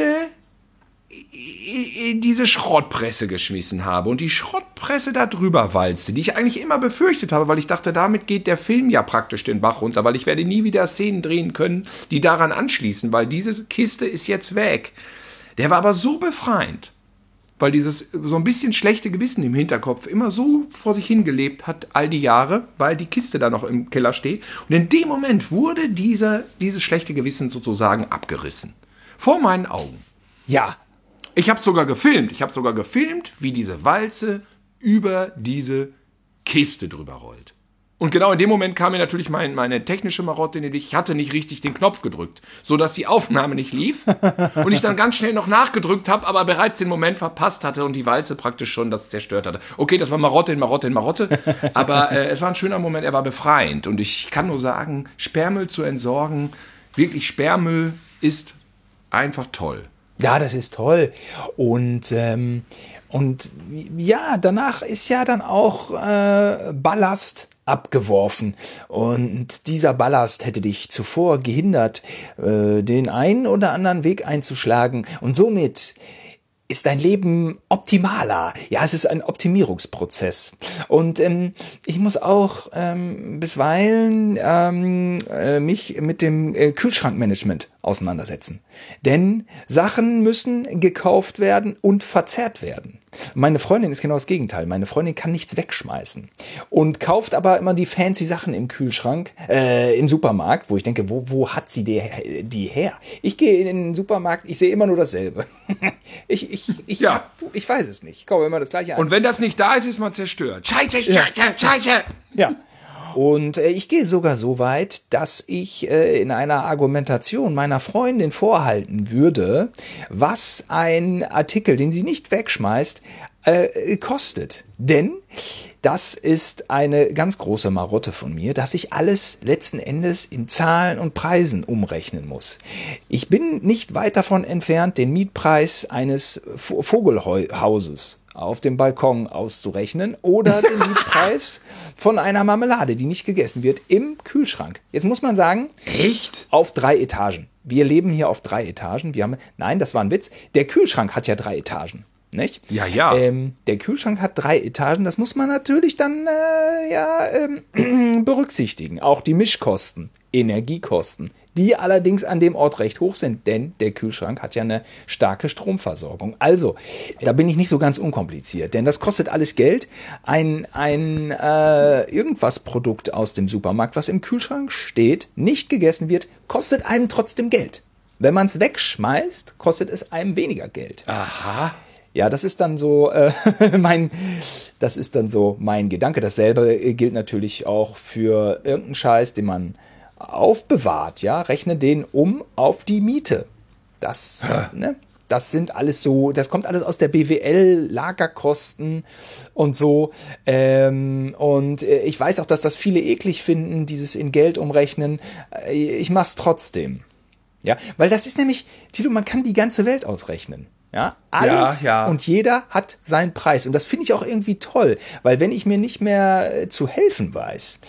Speaker 1: in diese Schrottpresse geschmissen habe und die Schrottpresse da drüber walzte, die ich eigentlich immer befürchtet habe, weil ich dachte, damit geht der Film ja praktisch den Bach runter, weil ich werde nie wieder Szenen drehen können, die daran anschließen, weil diese Kiste ist jetzt weg. Der war aber so befreiend, weil dieses so ein bisschen schlechte Gewissen im Hinterkopf immer so vor sich hingelebt hat, all die Jahre, weil die Kiste da noch im Keller steht. Und in dem Moment wurde dieser, dieses schlechte Gewissen sozusagen abgerissen. Vor meinen Augen.
Speaker 2: Ja.
Speaker 1: Ich habe sogar gefilmt. Ich habe sogar gefilmt, wie diese Walze über diese Kiste drüber rollt. Und genau in dem Moment kam mir natürlich mein, meine technische Marotte, ich hatte nicht richtig den Knopf gedrückt, sodass die Aufnahme nicht lief. Und ich dann ganz schnell noch nachgedrückt habe, aber bereits den Moment verpasst hatte und die Walze praktisch schon das zerstört hatte. Okay, das war Marotte in Marotte in Marotte, aber äh, es war ein schöner Moment, er war befreiend. Und ich kann nur sagen, Sperrmüll zu entsorgen, wirklich Sperrmüll ist einfach toll.
Speaker 2: Ja, das ist toll. Und, ähm, und ja, danach ist ja dann auch äh, Ballast abgeworfen. Und dieser Ballast hätte dich zuvor gehindert, äh, den einen oder anderen Weg einzuschlagen. Und somit ist dein Leben optimaler. Ja, es ist ein Optimierungsprozess. Und ähm, ich muss auch ähm, bisweilen ähm, äh, mich mit dem äh, Kühlschrankmanagement auseinandersetzen. Denn Sachen müssen gekauft werden und verzehrt werden. Meine Freundin ist genau das Gegenteil. Meine Freundin kann nichts wegschmeißen und kauft aber immer die fancy Sachen im Kühlschrank, äh, im Supermarkt, wo ich denke, wo, wo hat sie die, die her? Ich gehe in den Supermarkt, ich sehe immer nur dasselbe. ich, ich, ich,
Speaker 1: ja.
Speaker 2: ich weiß es nicht. Ich kaufe immer das Gleiche an.
Speaker 1: Und wenn das nicht da ist, ist man zerstört. Scheiße, Scheiße, ja. Scheiße.
Speaker 2: Ja. Und äh, ich gehe sogar so weit, dass ich äh, in einer Argumentation meiner Freundin vorhalten würde, was ein Artikel, den sie nicht wegschmeißt, äh, kostet. Denn das ist eine ganz große Marotte von mir, dass ich alles letzten Endes in Zahlen und Preisen umrechnen muss. Ich bin nicht weit davon entfernt, den Mietpreis eines Vogelhauses auf dem Balkon auszurechnen oder den Mietpreis von einer Marmelade, die nicht gegessen wird, im Kühlschrank. Jetzt muss man sagen,
Speaker 1: echt?
Speaker 2: Auf drei Etagen. Wir leben hier auf drei Etagen. Wir haben, nein, das war ein Witz. Der Kühlschrank hat ja drei Etagen. Nicht?
Speaker 1: Ja, ja.
Speaker 2: Ähm, der Kühlschrank hat drei Etagen. Das muss man natürlich dann äh, ja, ähm, berücksichtigen. Auch die Mischkosten, Energiekosten, die allerdings an dem Ort recht hoch sind, denn der Kühlschrank hat ja eine starke Stromversorgung. Also, da bin ich nicht so ganz unkompliziert, denn das kostet alles Geld. Ein, ein äh, Irgendwas-Produkt aus dem Supermarkt, was im Kühlschrank steht, nicht gegessen wird, kostet einem trotzdem Geld. Wenn man es wegschmeißt, kostet es einem weniger Geld.
Speaker 1: Aha.
Speaker 2: Ja, das ist dann so äh, mein, das ist dann so mein Gedanke. Dasselbe gilt natürlich auch für irgendeinen Scheiß, den man aufbewahrt. Ja, rechne den um auf die Miete. Das, ne, das sind alles so, das kommt alles aus der B W L, Lagerkosten und so. Ähm, und ich weiß auch, dass das viele eklig finden, dieses in Geld umrechnen. Ich mach's trotzdem. Ja, weil das ist nämlich, Tilo, man kann die ganze Welt ausrechnen. Ja, alles
Speaker 1: ja, ja.
Speaker 2: Und jeder hat seinen Preis. Und das finde ich auch irgendwie toll, weil wenn ich mir nicht mehr äh, zu helfen weiß,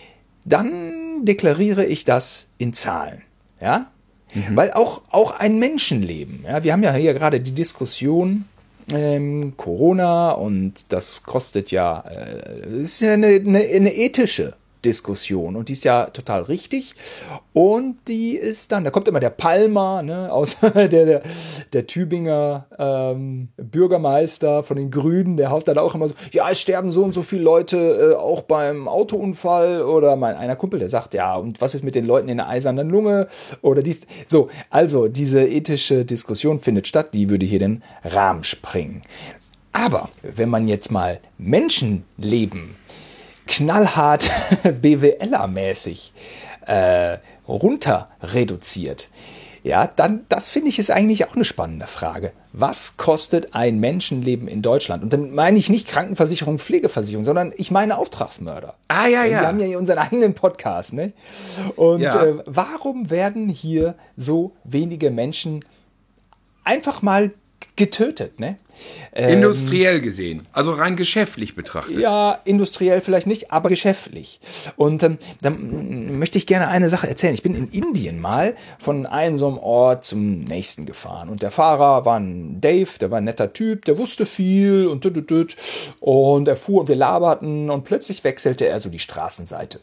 Speaker 2: dann deklariere ich das in Zahlen. Ja, mhm. Weil auch, auch ein Menschenleben, ja, wir haben ja hier gerade die Diskussion, ähm, Corona und das kostet ja, äh, das ist ja eine, eine, eine ethische Diskussion und die ist ja total richtig und die ist dann, da kommt immer der Palmer, ne, aus der, der, der Tübinger ähm, Bürgermeister von den Grünen, der haut dann auch immer so, ja, es sterben so und so viele Leute äh, auch beim Autounfall oder mein einer Kumpel, der sagt, ja, und was ist mit den Leuten in der eisernen Lunge oder dies, so, also diese ethische Diskussion findet statt, die würde hier den Rahmen sprengen. Aber wenn man jetzt mal Menschenleben knallhart B W L-mäßig äh, runter reduziert, Ja, dann, das finde ich ist eigentlich auch eine spannende Frage. Was kostet ein Menschenleben in Deutschland? Und dann meine ich nicht Krankenversicherung, Pflegeversicherung, sondern ich meine Auftragsmörder.
Speaker 1: Ah, ja, ja.
Speaker 2: Wir haben ja unseren eigenen Podcast, ne? Und
Speaker 1: Ja.
Speaker 2: äh, warum werden hier so wenige Menschen einfach mal getötet, ne? Ähm,
Speaker 1: Industriell gesehen, also rein geschäftlich betrachtet.
Speaker 2: Ja, industriell vielleicht nicht, aber geschäftlich. Und ähm, dann möchte ich gerne eine Sache erzählen. Ich bin in Indien mal von einem so einem Ort zum nächsten gefahren. Und der Fahrer war ein Dave, der war ein netter Typ, der wusste viel und tut, tut, tut. Und er fuhr und wir laberten und plötzlich wechselte er so die Straßenseite.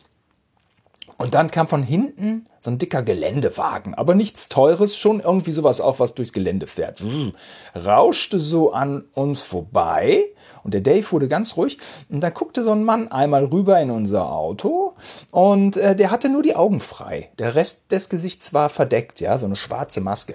Speaker 2: Und dann kam von hinten so ein dicker Geländewagen, aber nichts Teures, schon irgendwie sowas auch, was durchs Gelände fährt. Mm, rauschte so an uns vorbei und der Dave wurde ganz ruhig. Und dann guckte so ein Mann einmal rüber in unser Auto und äh, der hatte nur die Augen frei. Der Rest des Gesichts war verdeckt, ja, so eine schwarze Maske.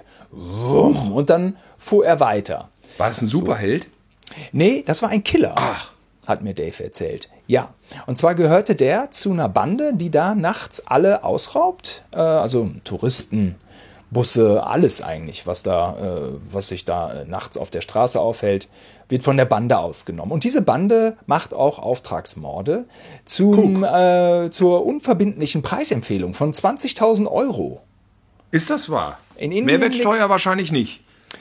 Speaker 2: Und dann fuhr er weiter.
Speaker 1: War das ein Superheld?
Speaker 2: Nee, das war ein Killer.
Speaker 1: Ach.
Speaker 2: Hat mir Dave erzählt. Ja, und zwar gehörte der zu einer Bande, die da nachts alle ausraubt. Äh, also Touristen, Busse, alles eigentlich, was da, äh, was sich da äh, nachts auf der Straße aufhält, wird von der Bande ausgenommen. Und diese Bande macht auch Auftragsmorde zum, äh, zur unverbindlichen Preisempfehlung von zwanzigtausend Euro.
Speaker 1: Ist das wahr?
Speaker 2: In Indien
Speaker 1: Mehrwertsteuer
Speaker 2: nix.
Speaker 1: wahrscheinlich nicht.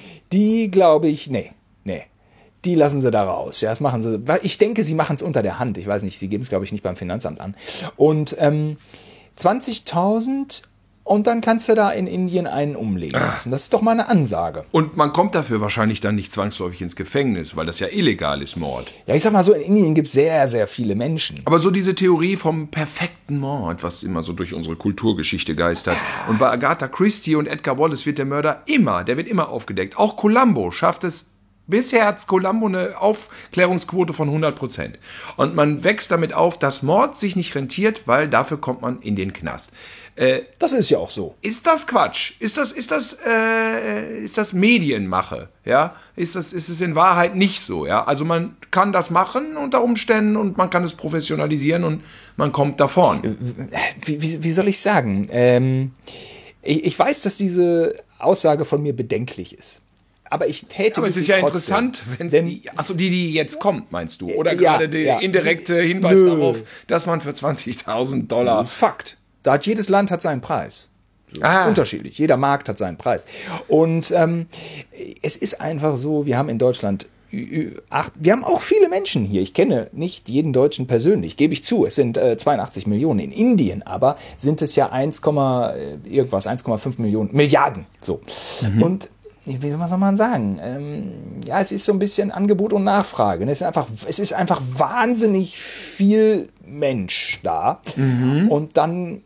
Speaker 2: Die glaube ich, nee, nee. Die lassen sie da raus. Ja, das machen sie. Weil ich denke, sie machen es unter der Hand. Ich weiß nicht, sie geben es, glaube ich, nicht beim Finanzamt an. Und ähm, zwanzigtausend und dann kannst du da in Indien einen umlegen lassen. Das ist doch mal eine Ansage.
Speaker 1: Und man kommt dafür wahrscheinlich dann nicht zwangsläufig ins Gefängnis, weil das ja illegal ist, Mord.
Speaker 2: Ja, ich sag mal so, in Indien gibt es sehr, sehr viele Menschen.
Speaker 1: Aber so diese Theorie vom perfekten Mord, was immer so durch unsere Kulturgeschichte geistert. Und bei Agatha Christie und Edgar Wallace wird der Mörder immer, der wird immer aufgedeckt. Auch Columbo schafft es. Bisher hat Columbo eine Aufklärungsquote von hundert Prozent. Und man wächst damit auf, dass Mord sich nicht rentiert, weil dafür kommt man in den Knast. Äh,
Speaker 2: Das ist ja auch so.
Speaker 1: ist das Quatsch? Ist das, ist das, äh, ist das Medienmache? Ja? Ist das, ist es in Wahrheit nicht so? Ja? Also man kann das machen unter Umständen und man kann es professionalisieren und man kommt davon.
Speaker 2: Wie, wie, wie soll ich sagen? Ähm, ich, ich weiß, dass diese Aussage von mir bedenklich ist. Aber ich täte
Speaker 1: Aber es
Speaker 2: sie
Speaker 1: ist ja
Speaker 2: trotzdem.
Speaker 1: interessant, wenn es
Speaker 2: Denn-
Speaker 1: die, also die, die jetzt kommt, meinst du? Oder
Speaker 2: Ja,
Speaker 1: gerade der
Speaker 2: ja.
Speaker 1: indirekte Hinweis
Speaker 2: Nö.
Speaker 1: darauf, dass man für zwanzigtausend Dollar...
Speaker 2: Das ist Fakt. Da hat jedes Land hat seinen Preis. So,
Speaker 1: Ah.
Speaker 2: Unterschiedlich. Jeder Markt hat seinen Preis. Und ähm, es ist einfach so, wir haben in Deutschland ü- ü- acht, wir haben auch viele Menschen hier. Ich kenne nicht jeden Deutschen persönlich, gebe ich zu. Es sind äh, zweiundachtzig Millionen. In Indien aber sind es ja eins, irgendwas, eins Komma fünf Millionen, Milliarden. So. Und wie soll man sagen? Ähm, ja, es ist so ein bisschen Angebot und Nachfrage. Es ist einfach, es ist einfach wahnsinnig viel Mensch da. Und dann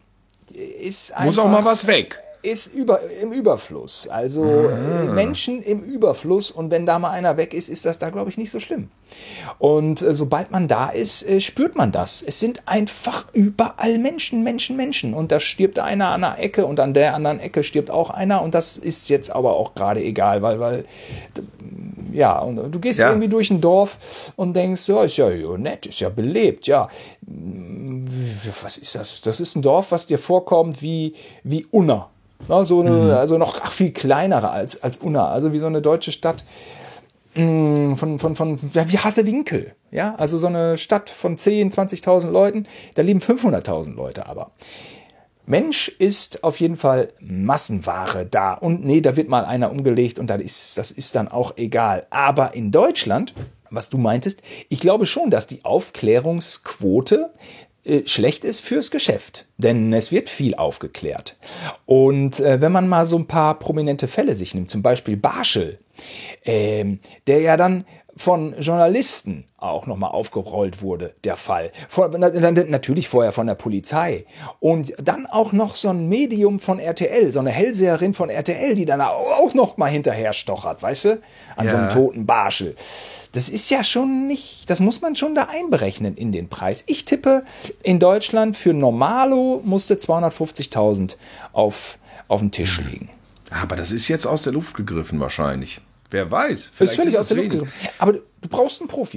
Speaker 2: ist einfach,
Speaker 1: Muss auch mal was weg.
Speaker 2: ist über, im Überfluss. Also äh, Menschen im Überfluss. Und wenn da mal einer weg ist, ist das da, glaube ich, nicht so schlimm. Und äh, sobald man da ist, äh, spürt man das. Es sind einfach überall Menschen, Menschen, Menschen. Und da stirbt einer an einer Ecke und an der anderen Ecke stirbt auch einer. Und das ist jetzt aber auch gerade egal, weil, weil ja, und du gehst
Speaker 1: Ja.
Speaker 2: irgendwie durch ein Dorf und denkst, ja, ist ja nett, ist ja belebt, ja. Was ist das? Das ist ein Dorf, was dir vorkommt wie, wie Unna. Na, so eine,
Speaker 1: Mhm.
Speaker 2: also noch ach, viel kleinere als, als Unna, also wie so eine deutsche Stadt mh, von, von, von, ja, wie Hassewinkel. Ja, also so eine Stadt von zehntausend, zwanzigtausend Leuten, da leben fünfhunderttausend Leute aber. Mensch ist auf jeden Fall Massenware da. Und nee, da wird mal einer umgelegt und dann ist, das ist dann auch egal. Aber in Deutschland, was du meintest, ich glaube schon, dass die Aufklärungsquote äh, schlecht ist fürs Geschäft. Denn es wird viel aufgeklärt. Und äh, wenn man mal so ein paar prominente Fälle sich nimmt, zum Beispiel Barschel, ähm, der ja dann von Journalisten auch nochmal aufgerollt wurde, der Fall. Von, na, natürlich vorher von der Polizei. Und dann auch noch so ein Medium von R T L, so eine Hellseherin von R T L, die dann auch nochmal hinterher stochert, weißt du? An
Speaker 1: Ja.
Speaker 2: so einem toten Barschel. Das ist ja schon nicht, das muss man schon da einberechnen in den Preis. Ich tippe, in Deutschland für Normalo musste zweihundertfünfzigtausend auf, auf den Tisch liegen.
Speaker 1: Aber das ist jetzt aus der Luft gegriffen wahrscheinlich. Wer weiß.
Speaker 2: Das ist völlig
Speaker 1: ist
Speaker 2: aus der
Speaker 1: es
Speaker 2: Luft
Speaker 1: wenig.
Speaker 2: gegriffen. Aber du, du brauchst einen Profi.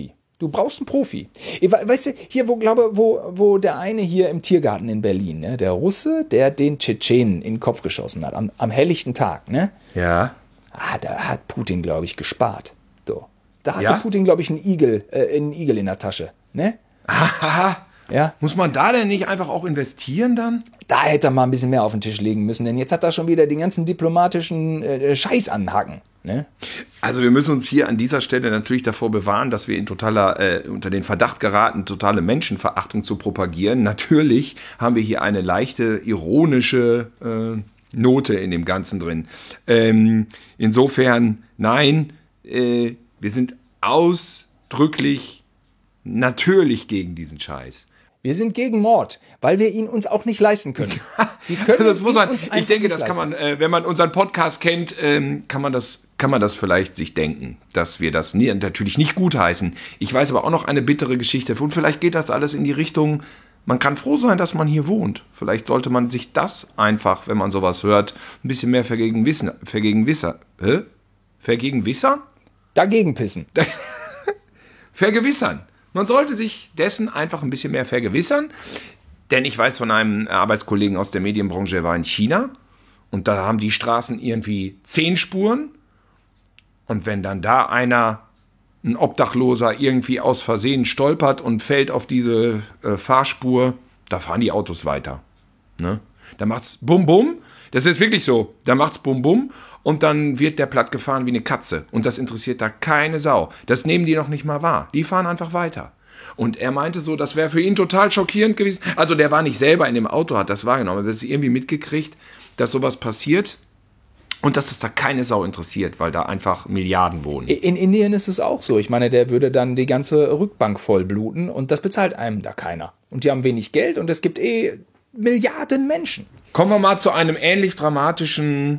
Speaker 2: Du brauchst einen Profi. Weißt du, hier, wo, glaube, wo, wo der eine hier im Tiergarten in Berlin, ne, der Russe, der den Tschetschenen in den Kopf geschossen hat, am, am helllichten Tag, ne?
Speaker 1: Ja.
Speaker 2: Ah, da hat Putin, glaube ich, gespart. So. Da hatte
Speaker 1: Ja?
Speaker 2: Putin, glaube ich, einen Igel, äh, einen Igel in der Tasche, ne?
Speaker 1: Haha.
Speaker 2: Ja.
Speaker 1: Muss man da denn nicht einfach auch investieren dann?
Speaker 2: Da hätte er mal ein bisschen mehr auf den Tisch legen müssen, denn jetzt hat er schon wieder den ganzen diplomatischen äh, Scheiß anhaken. Ne?
Speaker 1: Also wir müssen uns hier an dieser Stelle natürlich davor bewahren, dass wir in totaler, äh, unter den Verdacht geraten, totale Menschenverachtung zu propagieren. Natürlich haben wir hier eine leichte, ironische äh, Note in dem Ganzen drin. Ähm, insofern, nein, äh, wir sind ausdrücklich natürlich gegen diesen Scheiß.
Speaker 2: Wir sind gegen Mord, weil wir ihn uns auch nicht leisten können. Wir können
Speaker 1: Also das muss man,
Speaker 2: uns
Speaker 1: ich denke,
Speaker 2: nicht
Speaker 1: das kann
Speaker 2: leisten.
Speaker 1: man, äh, wenn man unseren Podcast kennt, ähm, kann man das, kann man das vielleicht sich denken, dass wir das nie, natürlich nicht gutheißen. Ich weiß aber auch noch eine bittere Geschichte und vielleicht geht das alles in die Richtung, man kann froh sein, dass man hier wohnt. Vielleicht sollte man sich das einfach, wenn man sowas hört, ein bisschen mehr vergegenwissen, vergegenwisser, hä? Vergegenwissern?
Speaker 2: Dagegen pissen.
Speaker 1: Vergewissern. Man sollte sich dessen einfach ein bisschen mehr vergewissern, denn ich weiß von einem Arbeitskollegen aus der Medienbranche, der war in China und da haben die Straßen irgendwie zehn Spuren und wenn dann da einer, ein Obdachloser, irgendwie aus Versehen stolpert und fällt auf diese äh, Fahrspur, da fahren die Autos weiter. Ne? Da macht's bum bum, das ist wirklich so, da macht's bum bum und dann wird der platt gefahren wie eine Katze und das interessiert da keine Sau. Das nehmen die noch nicht mal wahr, die fahren einfach weiter. Und er meinte so, das wäre für ihn total schockierend gewesen. Also der war nicht selber in dem Auto, hat das wahrgenommen, aber er hat irgendwie mitgekriegt, dass sowas passiert und dass das da keine Sau interessiert, weil da einfach Milliarden wohnen.
Speaker 2: In Indien ist es auch so. Ich meine, der würde dann die ganze Rückbank voll bluten und das bezahlt einem da keiner. Und die haben wenig Geld und es gibt eh Milliarden Menschen.
Speaker 1: Kommen wir mal zu einem ähnlich dramatischen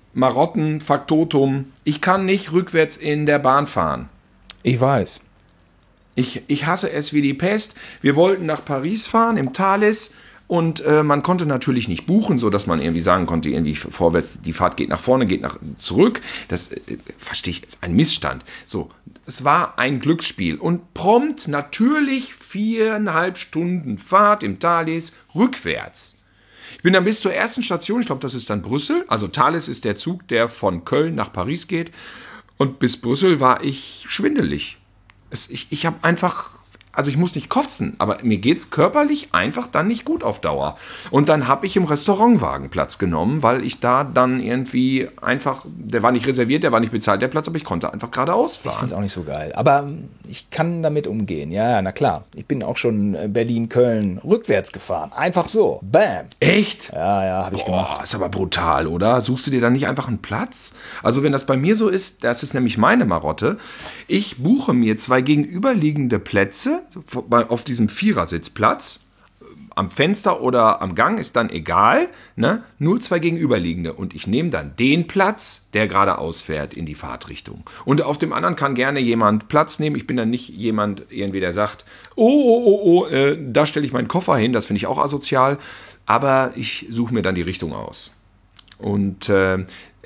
Speaker 1: Marottenfaktotum. Ich kann nicht rückwärts in der Bahn fahren.
Speaker 2: Ich weiß.
Speaker 1: Ich, ich hasse es wie die Pest. Wir wollten nach Paris fahren, im Thalys. Und äh, man konnte natürlich nicht buchen, so dass man irgendwie sagen konnte, irgendwie vorwärts, die Fahrt geht nach vorne, geht nach zurück. Das äh, verstehe ich, ist ein Missstand. So, es war ein Glücksspiel. Und prompt natürlich viereinhalb Stunden Fahrt im Thalys rückwärts. Ich bin dann bis zur ersten Station, ich glaube, das ist dann Brüssel. Also Thalys ist der Zug, der von Köln nach Paris geht. Und bis Brüssel war ich schwindelig. Es, ich ich habe einfach, also ich muss nicht kotzen, aber mir geht es körperlich einfach dann nicht gut auf Dauer. Und dann habe ich im Restaurantwagen Platz genommen, weil ich da dann irgendwie einfach, der war nicht reserviert, der war nicht bezahlt, der Platz, aber ich konnte einfach geradeaus
Speaker 2: Ich
Speaker 1: fahren.
Speaker 2: finde es auch nicht so geil. Aber ich kann damit umgehen. Ja, ja, na klar. Ich bin auch schon Berlin, Köln rückwärts gefahren. Einfach so. Bam.
Speaker 1: Echt?
Speaker 2: Ja, ja, habe ich gemacht.
Speaker 1: Boah, ist aber brutal, oder? Suchst du dir dann nicht einfach einen Platz? Also wenn das bei mir so ist, das ist nämlich meine Marotte. Ich buche mir zwei gegenüberliegende Plätze auf diesem Vierersitzplatz. Am Fenster oder am Gang ist dann egal, ne? Nur zwei gegenüberliegende. Und ich nehme dann den Platz, der geradeaus fährt in die Fahrtrichtung. Und auf dem anderen kann gerne jemand Platz nehmen. Ich bin dann nicht jemand, irgendwie, der sagt, oh, oh, oh, oh, äh, da stelle ich meinen Koffer hin. Das finde ich auch asozial. Aber ich suche mir dann die Richtung aus. Und äh,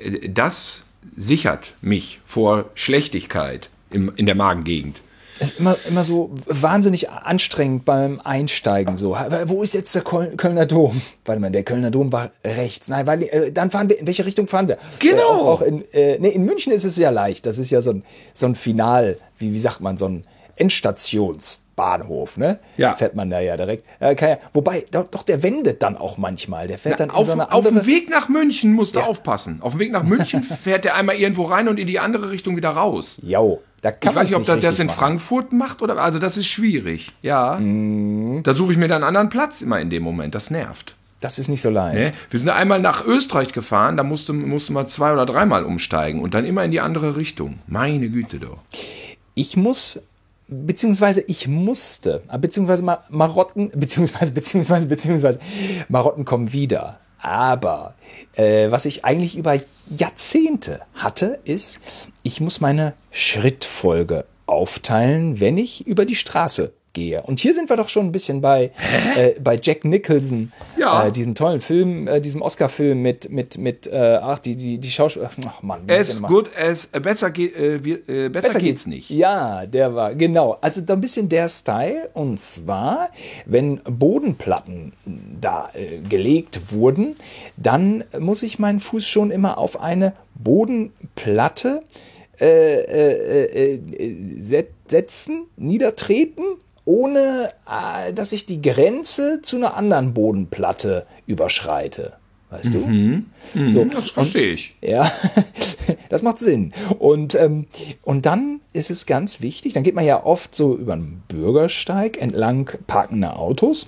Speaker 1: das sichert mich vor Schlechtigkeit im, in der Magengegend.
Speaker 2: Es ist immer, immer so wahnsinnig anstrengend beim Einsteigen. So, wo ist jetzt der Köl- Kölner Dom? Warte mal, der Kölner Dom war rechts. Nein, weil, äh, dann fahren wir, in welche Richtung fahren wir?
Speaker 1: Genau.
Speaker 2: Äh, auch, auch in, äh, nee, in München ist es ja leicht. Das ist ja so ein, so ein Final, wie, wie sagt man, so ein Endstationsbahnhof, ne?
Speaker 1: Ja.
Speaker 2: Fährt man da ja direkt. Äh, kann ja, wobei, doch, doch, der wendet dann auch manchmal. Der fährt dann in
Speaker 1: Auf,
Speaker 2: so eine
Speaker 1: auf
Speaker 2: andere...
Speaker 1: dem Weg nach München musst du
Speaker 2: Ja.
Speaker 1: aufpassen. Auf dem Weg nach München fährt der einmal irgendwo rein und in die andere Richtung wieder raus.
Speaker 2: Jo, da kann
Speaker 1: Ich weiß nicht, ob
Speaker 2: man's
Speaker 1: er das in
Speaker 2: richtig machen.
Speaker 1: Frankfurt macht oder. Also, das ist schwierig. Ja. Da suche ich mir dann einen anderen Platz immer in dem Moment. Das nervt.
Speaker 2: Das ist nicht so leicht.
Speaker 1: Ne? Wir sind einmal nach Österreich gefahren, da musste, musste man zwei oder dreimal umsteigen und dann immer in die andere Richtung. Meine Güte doch.
Speaker 2: Ich muss, beziehungsweise ich musste, beziehungsweise Ma- Marotten, beziehungsweise, beziehungsweise, beziehungsweise, Marotten kommen wieder. Aber äh, was ich eigentlich über Jahrzehnte hatte, ist, ich muss meine Schrittfolge aufteilen, wenn ich über die Straße gehe. Und hier sind wir doch schon ein bisschen bei, äh, bei Jack Nicholson,
Speaker 1: Ja.
Speaker 2: äh, diesem tollen Film, äh, diesem Oscar-Film mit, mit, mit äh, ach, die, die, die Schauspieler, ach Mann. wie ist der
Speaker 1: As
Speaker 2: nochmal?
Speaker 1: good as, äh, besser, geht, äh, wir, äh, besser,
Speaker 2: Besser
Speaker 1: geht's nicht.
Speaker 2: Ja, der war, genau. Also da ein bisschen der Style. Und zwar, wenn Bodenplatten da äh, gelegt wurden, dann muss ich meinen Fuß schon immer auf eine Bodenplatte äh, äh, äh, set, setzen, niedertreten, ohne äh, dass ich die Grenze zu einer anderen Bodenplatte überschreite. Weißt du?
Speaker 1: Mhm,
Speaker 2: So,
Speaker 1: das verstehe ich.
Speaker 2: ja, das macht Sinn. Und, ähm, und dann ist es ganz wichtig, dann geht man ja oft so über einen Bürgersteig entlang parkender Autos.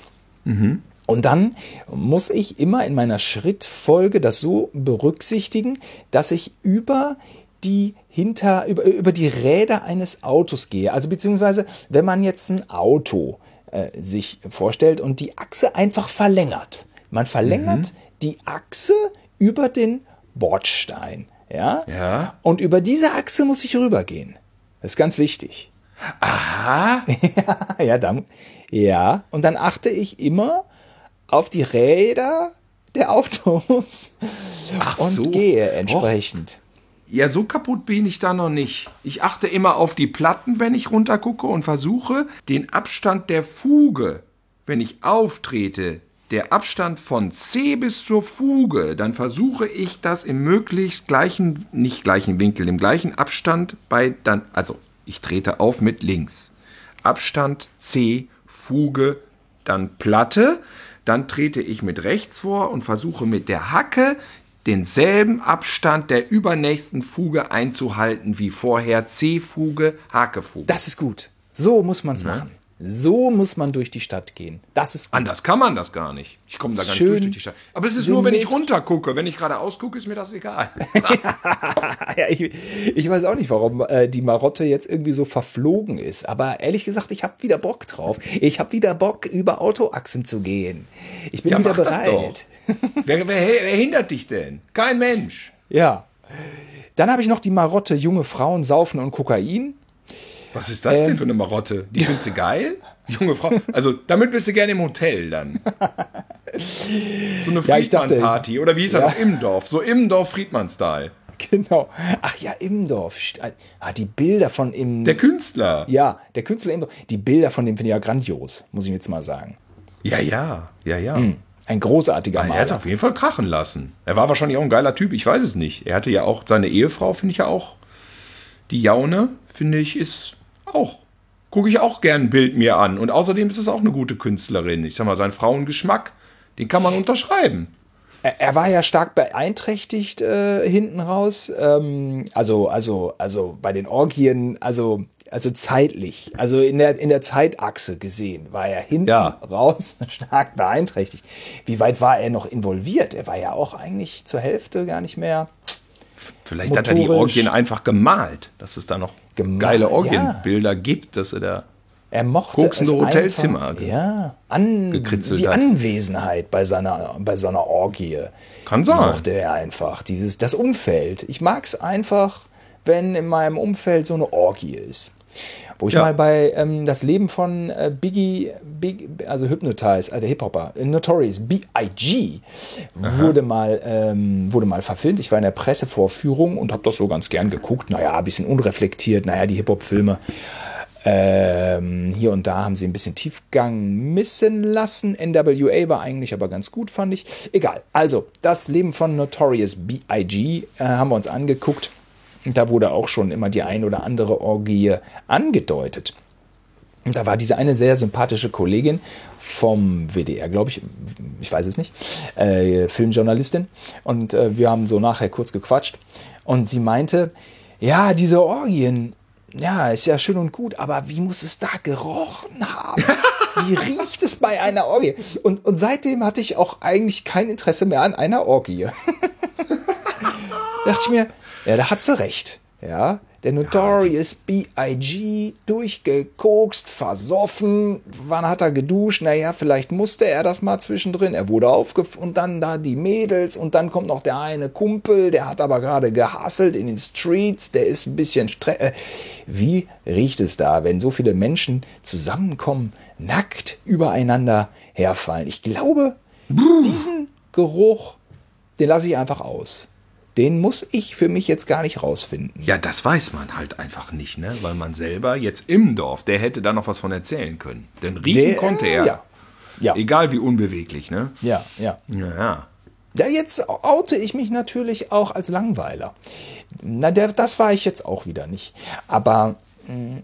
Speaker 2: Und dann muss ich immer in meiner Schrittfolge das so berücksichtigen, dass ich über die hinter, über, über die Räder eines Autos gehe. Also beziehungsweise, wenn man jetzt ein Auto äh, sich vorstellt und die Achse einfach verlängert. Man verlängert die Achse über den Bordstein. Ja?
Speaker 1: Ja.
Speaker 2: Und über diese Achse muss ich rübergehen. Das ist ganz wichtig.
Speaker 1: Aha.
Speaker 2: ja, dann, ja, und dann achte ich immer auf die Räder der Autos
Speaker 1: Ach
Speaker 2: und
Speaker 1: so.
Speaker 2: gehe entsprechend.
Speaker 1: Ja, so kaputt bin ich da noch nicht. Ich achte immer auf die Platten, wenn ich runtergucke und versuche, den Abstand der Fuge, wenn ich auftrete, der Abstand von C bis zur Fuge, dann versuche ich das im möglichst gleichen, nicht gleichen Winkel, im gleichen Abstand bei dann, also ich trete auf mit links. Abstand C, Fuge, dann Platte, dann trete ich mit rechts vor und versuche mit der Hacke denselben Abstand der übernächsten Fuge einzuhalten wie vorher. C-Fuge, Hake-Fuge.
Speaker 2: Das ist gut. So muss man es machen. So muss man durch die Stadt gehen. Das ist gut.
Speaker 1: Anders kann man das gar nicht. Ich komme da gar
Speaker 2: Schön
Speaker 1: nicht durch, durch die Stadt. Aber es ist nur, wenn ich
Speaker 2: symmetrisch.
Speaker 1: runter gucke. Wenn ich geradeaus gucke, ist mir das egal.
Speaker 2: ja, ich, ich weiß auch nicht, warum äh, die Marotte jetzt irgendwie so verflogen ist. Aber ehrlich gesagt, ich habe wieder Bock drauf. Ich habe wieder Bock, über Autoachsen zu gehen. Ich bin
Speaker 1: Ja,
Speaker 2: wieder
Speaker 1: mach das
Speaker 2: bereit.
Speaker 1: wer, wer, wer hindert dich denn? Kein Mensch.
Speaker 2: Ja. Dann habe ich noch die Marotte junge Frauen saufen und Kokain.
Speaker 1: Was ist das
Speaker 2: Ähm,
Speaker 1: denn für eine Marotte? Die findest du geil? Junge Frau. Also damit bist du gerne im Hotel dann. So eine
Speaker 2: Ja, ich dachte-
Speaker 1: Friedmann-Party. Oder wie ist er
Speaker 2: Ja.
Speaker 1: noch? Immendorf. So Immendorf-Friedmann-Style.
Speaker 2: Genau. Ach ja, Immendorf. St- Ah, die Bilder von im.
Speaker 1: Der Künstler.
Speaker 2: ja, der Künstler Immendorf. Die Bilder von dem finde ich ja grandios, muss ich jetzt mal sagen.
Speaker 1: Ja, ja. Ja, ja.
Speaker 2: Ein großartiger
Speaker 1: Er hat es
Speaker 2: Maler.
Speaker 1: auf jeden Fall krachen lassen. Er war wahrscheinlich auch ein geiler Typ, ich weiß es nicht. Er hatte ja auch seine Ehefrau, finde ich ja auch. Die Jaune, finde ich, ist auch. Gucke ich auch gern ein Bild mir an. Und außerdem ist es auch eine gute Künstlerin. Ich sag mal, sein Frauengeschmack, den kann man unterschreiben.
Speaker 2: Er, er war ja stark beeinträchtigt äh, hinten raus. Ähm, also, also, also bei den Orgien, also, also zeitlich, also in der, in der Zeitachse gesehen, war er hinten
Speaker 1: Ja.
Speaker 2: raus stark beeinträchtigt. Wie weit war er noch involviert? Er war ja auch eigentlich zur Hälfte gar nicht mehr.
Speaker 1: Vielleicht hat er die
Speaker 2: Motorisch.
Speaker 1: Orgien einfach gemalt, dass es da noch
Speaker 2: Gemalt,
Speaker 1: geile
Speaker 2: ja.
Speaker 1: Orgienbilder gibt, dass er da.
Speaker 2: Er mochte
Speaker 1: Koksende
Speaker 2: es
Speaker 1: Hotelzimmer
Speaker 2: einfach, ja, an,
Speaker 1: gekritzelt
Speaker 2: die
Speaker 1: hat.
Speaker 2: Anwesenheit bei seiner, bei seiner Orgie.
Speaker 1: Kann
Speaker 2: Die
Speaker 1: sein.
Speaker 2: mochte er einfach. Dieses, das Umfeld. Ich mag es einfach, wenn in meinem Umfeld so eine Orgie ist. Wo ich
Speaker 1: Ja.
Speaker 2: mal bei ähm, das Leben von äh, Biggie, Big, also Hypnotize, äh, der Hip-Hopper, äh, Notorious B I G wurde mal, ähm, wurde mal verfilmt. Ich war in der Pressevorführung und habe das so ganz gern geguckt. Naja, ein bisschen unreflektiert. Naja, die Hip-Hop-Filme. Ähm, hier und da haben sie ein bisschen Tiefgang missen lassen. N W A war eigentlich aber ganz gut, fand ich. Egal. Also, das Leben von Notorious B I G äh, haben wir uns angeguckt. Und da wurde auch schon immer die ein oder andere Orgie angedeutet. Und da war diese eine sehr sympathische Kollegin vom W D R, glaube ich, ich weiß es nicht, äh, Filmjournalistin. Und äh, wir haben so nachher kurz gequatscht. Und sie meinte, ja, diese Orgien, ja, ist ja schön und gut, aber wie muss es da gerochen haben? Wie riecht es bei einer Orgie? Und, und seitdem hatte ich auch eigentlich kein Interesse mehr an einer Orgie. Da dachte ich mir, ja, da hat sie recht. Ja, Der Notorious B I G, durchgekokst, versoffen. Wann hat er geduscht? Naja, vielleicht musste er das mal zwischendrin. Er wurde aufgef... Und dann da die Mädels. Und dann kommt noch der eine Kumpel, der hat aber gerade gehustelt in den Streets. Der ist ein bisschen stre... Äh, wie riecht es da, wenn so viele Menschen zusammenkommen, nackt übereinander herfallen? Ich glaube, diesen Geruch, den lasse ich einfach aus. Den muss ich für mich jetzt gar nicht rausfinden.
Speaker 1: Ja, das weiß man halt einfach nicht, ne? Weil man selber jetzt im Dorf, der hätte da noch was von erzählen können. Denn riechen
Speaker 2: Der,
Speaker 1: konnte er.
Speaker 2: Ja. Ja.
Speaker 1: Egal wie unbeweglich, ne?
Speaker 2: Ja, ja.
Speaker 1: Ja, ja.
Speaker 2: Ja, jetzt oute ich mich natürlich auch als Langweiler. Na, der, das war ich jetzt auch wieder nicht. Aber, mm,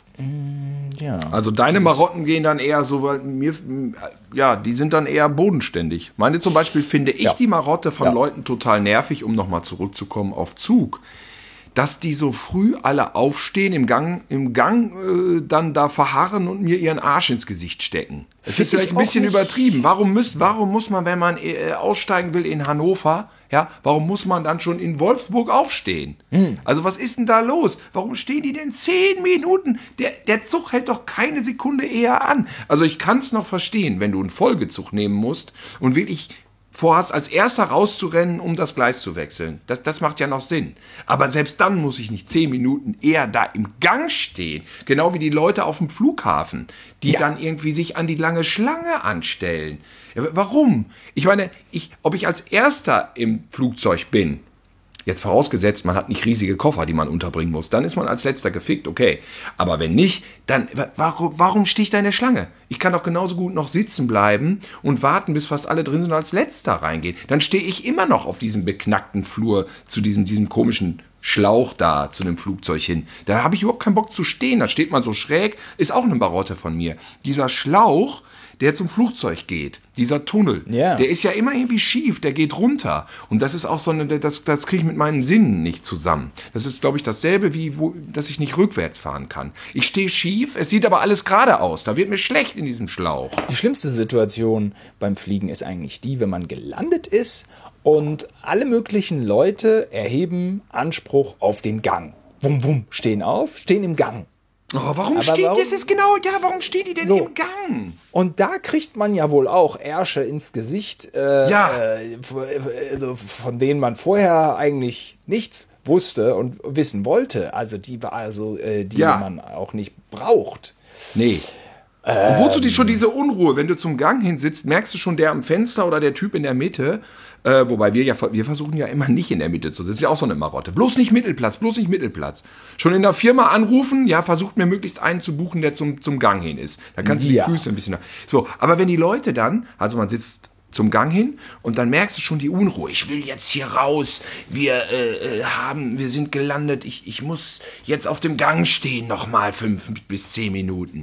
Speaker 2: mm, ja.
Speaker 1: Also deine Marotten gehen dann eher so, weil mir, ja, die sind dann eher bodenständig. Meine zum Beispiel finde ich
Speaker 2: Ja.
Speaker 1: die Marotte von
Speaker 2: Ja.
Speaker 1: Leuten total nervig, um nochmal zurückzukommen auf Zug. Dass die so früh alle aufstehen, im Gang, im Gang äh, dann da verharren und mir ihren Arsch ins Gesicht stecken. Es
Speaker 2: Find
Speaker 1: ist vielleicht
Speaker 2: ich
Speaker 1: ein
Speaker 2: auch
Speaker 1: bisschen
Speaker 2: nicht.
Speaker 1: übertrieben. Warum, müsst, warum muss man, wenn man äh, aussteigen will in Hannover, ja, warum muss man dann schon in Wolfsburg aufstehen?
Speaker 2: Hm.
Speaker 1: Also was ist denn da los? Warum stehen die denn zehn Minuten? Der, der Zug hält doch keine Sekunde eher an. Also ich kann es noch verstehen, wenn du einen Folgezug nehmen musst und wirklich vorhast, als erster rauszurennen, um das Gleis zu wechseln. Das, das macht ja noch Sinn. Aber selbst dann muss ich nicht zehn Minuten eher da im Gang stehen. Genau wie die Leute auf dem Flughafen, die
Speaker 2: Ja.
Speaker 1: dann irgendwie sich an die lange Schlange anstellen. Ja, warum? Ich meine, ich, ob ich als Erster im Flugzeug bin, jetzt vorausgesetzt, man hat nicht riesige Koffer, die man unterbringen muss, dann ist man als Letzter gefickt, okay. Aber wenn nicht, dann warum, warum stehe ich da in der Schlange? Ich kann doch genauso gut noch sitzen bleiben und warten, bis fast alle drin sind und als Letzter reingehen. Dann stehe ich immer noch auf diesem beknackten Flur zu diesem, diesem komischen Schlauch da zu einem Flugzeug hin. Da habe ich überhaupt keinen Bock zu stehen. Da steht man so schräg, ist auch eine Marotte von mir. Dieser Schlauch, der zum Flugzeug geht, dieser Tunnel,
Speaker 2: Ja.
Speaker 1: der ist ja immer irgendwie schief, der geht runter. Und das ist auch so eine, das, das kriege ich mit meinen Sinnen nicht zusammen. Das ist, glaube ich, dasselbe wie, wo, dass ich nicht rückwärts fahren kann. Ich stehe schief, es sieht aber alles gerade aus. Da wird mir schlecht in diesem Schlauch.
Speaker 2: Die schlimmste Situation beim Fliegen ist eigentlich die, wenn man gelandet ist und alle möglichen Leute erheben Anspruch auf den Gang. Wum, wum, stehen auf, stehen im Gang.
Speaker 1: Oh, warum
Speaker 2: Aber
Speaker 1: steht
Speaker 2: warum-
Speaker 1: das ist genau, ja, warum stehen die denn
Speaker 2: So.
Speaker 1: im Gang?
Speaker 2: Und da kriegt man ja wohl auch Ärsche ins Gesicht, äh,
Speaker 1: Ja.
Speaker 2: äh, f- also von denen man vorher eigentlich nichts wusste und wissen wollte. Also die, also, äh, die
Speaker 1: Ja.
Speaker 2: man auch nicht braucht.
Speaker 1: Nee. Und wozu die schon diese Unruhe? Wenn du zum Gang hin sitzt, merkst du schon, der am Fenster oder der Typ in der Mitte, äh, wobei wir ja, wir versuchen ja immer nicht in der Mitte zu sitzen, ist ja auch so eine Marotte. Bloß nicht Mittelplatz, bloß nicht Mittelplatz. Schon in der Firma anrufen, ja, versucht mir möglichst einen zu buchen, der zum, zum Gang hin ist. Da kannst du
Speaker 2: Ja.
Speaker 1: die Füße ein bisschen nach. So, aber wenn die Leute dann, also man sitzt zum Gang hin und dann merkst du schon die Unruhe. Ich will jetzt hier raus. Wir äh, äh, haben, wir sind gelandet. Ich, ich muss jetzt auf dem Gang stehen, noch mal fünf bis zehn Minuten.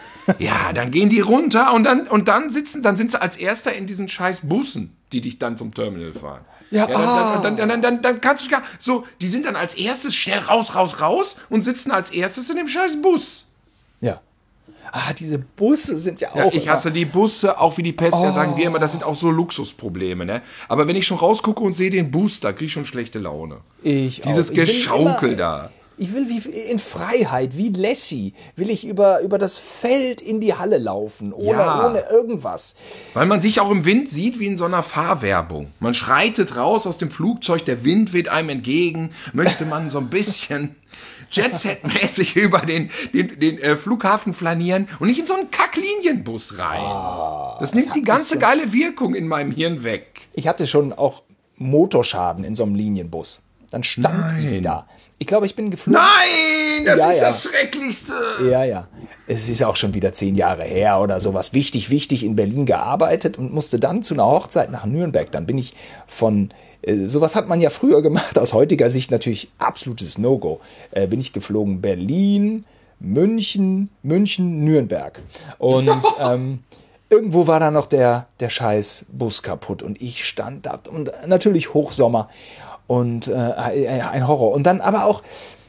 Speaker 1: Ja, dann gehen die runter und dann, und dann sitzen, dann sind sie als Erster in diesen scheiß Bussen, die dich dann zum Terminal fahren.
Speaker 2: Ja,
Speaker 1: dann,
Speaker 2: ah.
Speaker 1: dann, dann, dann, dann, dann kannst du gar, so, die sind dann als erstes schnell raus, raus, raus und sitzen als erstes in dem scheiß Bus.
Speaker 2: Ja. Ah, diese Busse sind ja
Speaker 1: Ja,
Speaker 2: auch.
Speaker 1: ich hasse die Busse, auch wie die Pest, da sagen wir immer, das
Speaker 2: Oh.
Speaker 1: sind auch so Luxusprobleme, ne? Aber wenn ich schon rausgucke und sehe den Bus, da krieg ich schon schlechte Laune.
Speaker 2: Ich
Speaker 1: Dieses
Speaker 2: auch. Ich will
Speaker 1: Geschaukel
Speaker 2: immer-
Speaker 1: da.
Speaker 2: Ich will wie in Freiheit, wie Lassie, will ich über, über das Feld in die Halle laufen, ohne,
Speaker 1: Ja.
Speaker 2: ohne irgendwas.
Speaker 1: Weil man sich auch im Wind sieht wie in so einer Fahrwerbung. Man schreitet raus aus dem Flugzeug, der Wind weht einem entgegen, möchte man so ein bisschen Jet-Set-mäßig über den, den, den äh, Flughafen flanieren und nicht in so einen Kacklinienbus rein. das nimmt die ganze geile Wirkung in meinem Hirn weg.
Speaker 2: Ich hatte schon auch Motorschaden in so einem Linienbus. Dann stand ich da. Ich glaube, ich bin geflogen.
Speaker 1: Nein, das
Speaker 2: Ja,
Speaker 1: ist
Speaker 2: ja.
Speaker 1: das Schrecklichste.
Speaker 2: Ja, ja. Es ist auch schon wieder zehn Jahre her oder sowas. Wichtig, wichtig in Berlin gearbeitet und musste dann zu einer Hochzeit nach Nürnberg. Dann bin ich von, äh, sowas hat man ja früher gemacht, aus heutiger Sicht natürlich absolutes No-Go. Äh, bin ich geflogen Berlin, München, München, Nürnberg. Und ähm, irgendwo war da noch der, der scheiß Bus kaputt und ich stand da und natürlich Hochsommer und äh, ein Horror. Und dann aber auch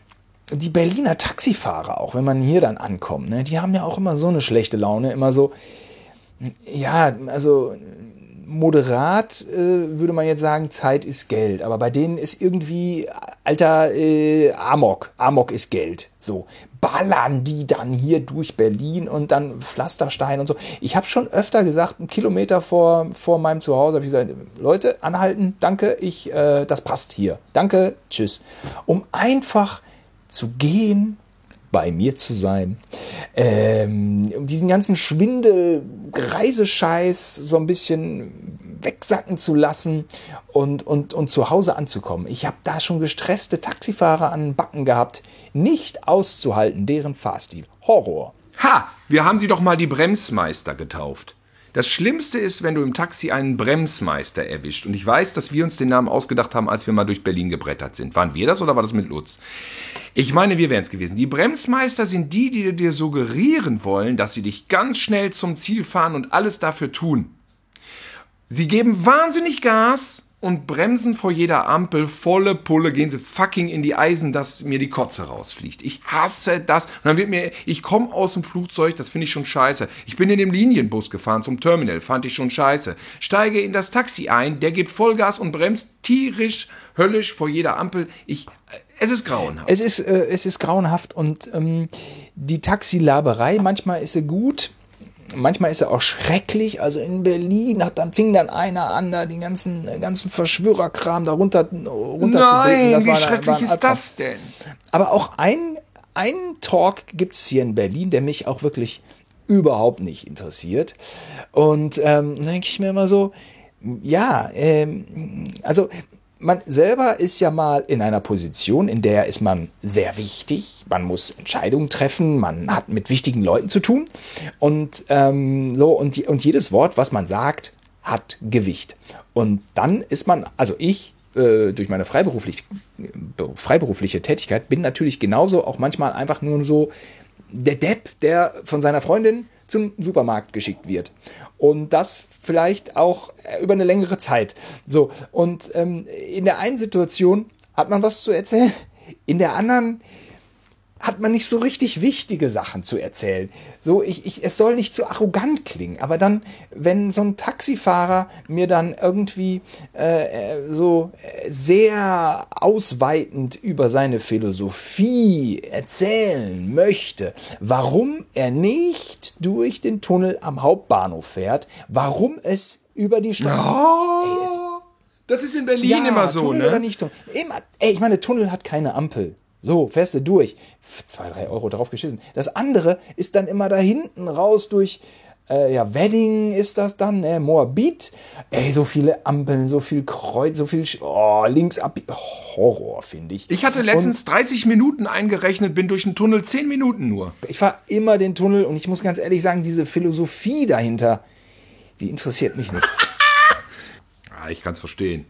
Speaker 2: die Berliner Taxifahrer, auch wenn man hier dann ankommt, ne, die haben ja auch immer so eine schlechte Laune, immer so, ja, also moderat äh, würde man jetzt sagen, Zeit ist Geld. Aber bei denen ist irgendwie, alter, äh, Amok. Amok ist Geld. So, ballern die dann hier durch Berlin und dann Pflasterstein und so. Ich habe schon öfter gesagt, einen Kilometer vor, vor meinem Zuhause, habe ich gesagt, Leute, anhalten, danke, ich, äh, das passt hier. Danke, tschüss. Um einfach zu gehen, bei mir zu sein, ähm, um diesen ganzen Schwindel, Reisescheiß so ein bisschen wegsacken zu lassen und, und, und zu Hause anzukommen. Ich habe da schon gestresste Taxifahrer an den Backen gehabt, nicht auszuhalten, deren Fahrstil. Horror.
Speaker 1: Ha, wir haben sie doch mal die Bremsmeister getauft. Das Schlimmste ist, wenn du im Taxi einen Bremsmeister erwischt. Und ich weiß, dass wir uns den Namen ausgedacht haben, als wir mal durch Berlin gebrettert sind. Waren wir das oder war das mit Lutz? Ich meine, wir wären es gewesen. Die Bremsmeister sind die, die dir suggerieren wollen, dass sie dich ganz schnell zum Ziel fahren und alles dafür tun. Sie geben wahnsinnig Gas und bremsen vor jeder Ampel, volle Pulle, gehen sie fucking in die Eisen, dass mir die Kotze rausfliegt. Ich hasse das. Und dann wird mir, ich komme aus dem Flugzeug, das finde ich schon scheiße. Ich bin in dem Linienbus gefahren zum Terminal, fand ich schon scheiße. Steige in das Taxi ein, der gibt Vollgas und bremst tierisch, höllisch vor jeder Ampel. Ich, es ist grauenhaft.
Speaker 2: Es ist, äh, es ist grauenhaft und ähm, die Taxilaberei, manchmal ist sie gut. Manchmal ist er auch schrecklich. Also in Berlin hat dann fing dann einer an, da den ganzen, ganzen Verschwörerkram da runter, runter
Speaker 1: Nein,
Speaker 2: zu beten.
Speaker 1: wie war, schrecklich war ist das denn?
Speaker 2: Aber auch ein, ein Talk gibt es hier in Berlin, der mich auch wirklich überhaupt nicht interessiert. Und ähm, dann denke ich mir immer so, ja, ähm, also man selber ist ja mal in einer Position, in der ist man sehr wichtig. Man muss Entscheidungen treffen, man hat mit wichtigen Leuten zu tun. Und, ähm, so, und, und jedes Wort, was man sagt, hat Gewicht. Und dann ist man, also ich, äh, durch meine freiberuflich, freiberufliche Tätigkeit, bin natürlich genauso auch manchmal einfach nur so der Depp, der von seiner Freundin zum Supermarkt geschickt wird. Und das vielleicht auch über eine längere Zeit. So, und ähm, in der einen Situation hat man was zu erzählen, in der anderen hat man nicht so richtig wichtige Sachen zu erzählen. So, ich, ich, es soll nicht zu arrogant klingen, aber dann, wenn so ein Taxifahrer mir dann irgendwie äh, so sehr ausweitend über seine Philosophie erzählen möchte, warum er nicht durch den Tunnel am Hauptbahnhof fährt, warum es über die Stadt...
Speaker 1: Oh, ey, es, das ist in Berlin ja, immer so,
Speaker 2: Tunnel
Speaker 1: ne?
Speaker 2: Oder nicht Tunnel. Immer, ey, ich meine, Tunnel hat keine Ampel. So, fährst du durch. Zwei, drei Euro drauf geschissen. Das andere ist dann immer da hinten raus durch, äh, ja, Wedding ist das dann, äh, Moabit. Ey, so viele Ampeln, so viel Kreuz, so viel, oh, links ab. Horror, finde ich.
Speaker 1: Ich hatte letztens und dreißig Minuten eingerechnet, bin durch den Tunnel zehn Minuten nur.
Speaker 2: Ich fahre immer den Tunnel und ich muss ganz ehrlich sagen, diese Philosophie dahinter, die interessiert mich nicht.
Speaker 1: Ah, ich kann es verstehen.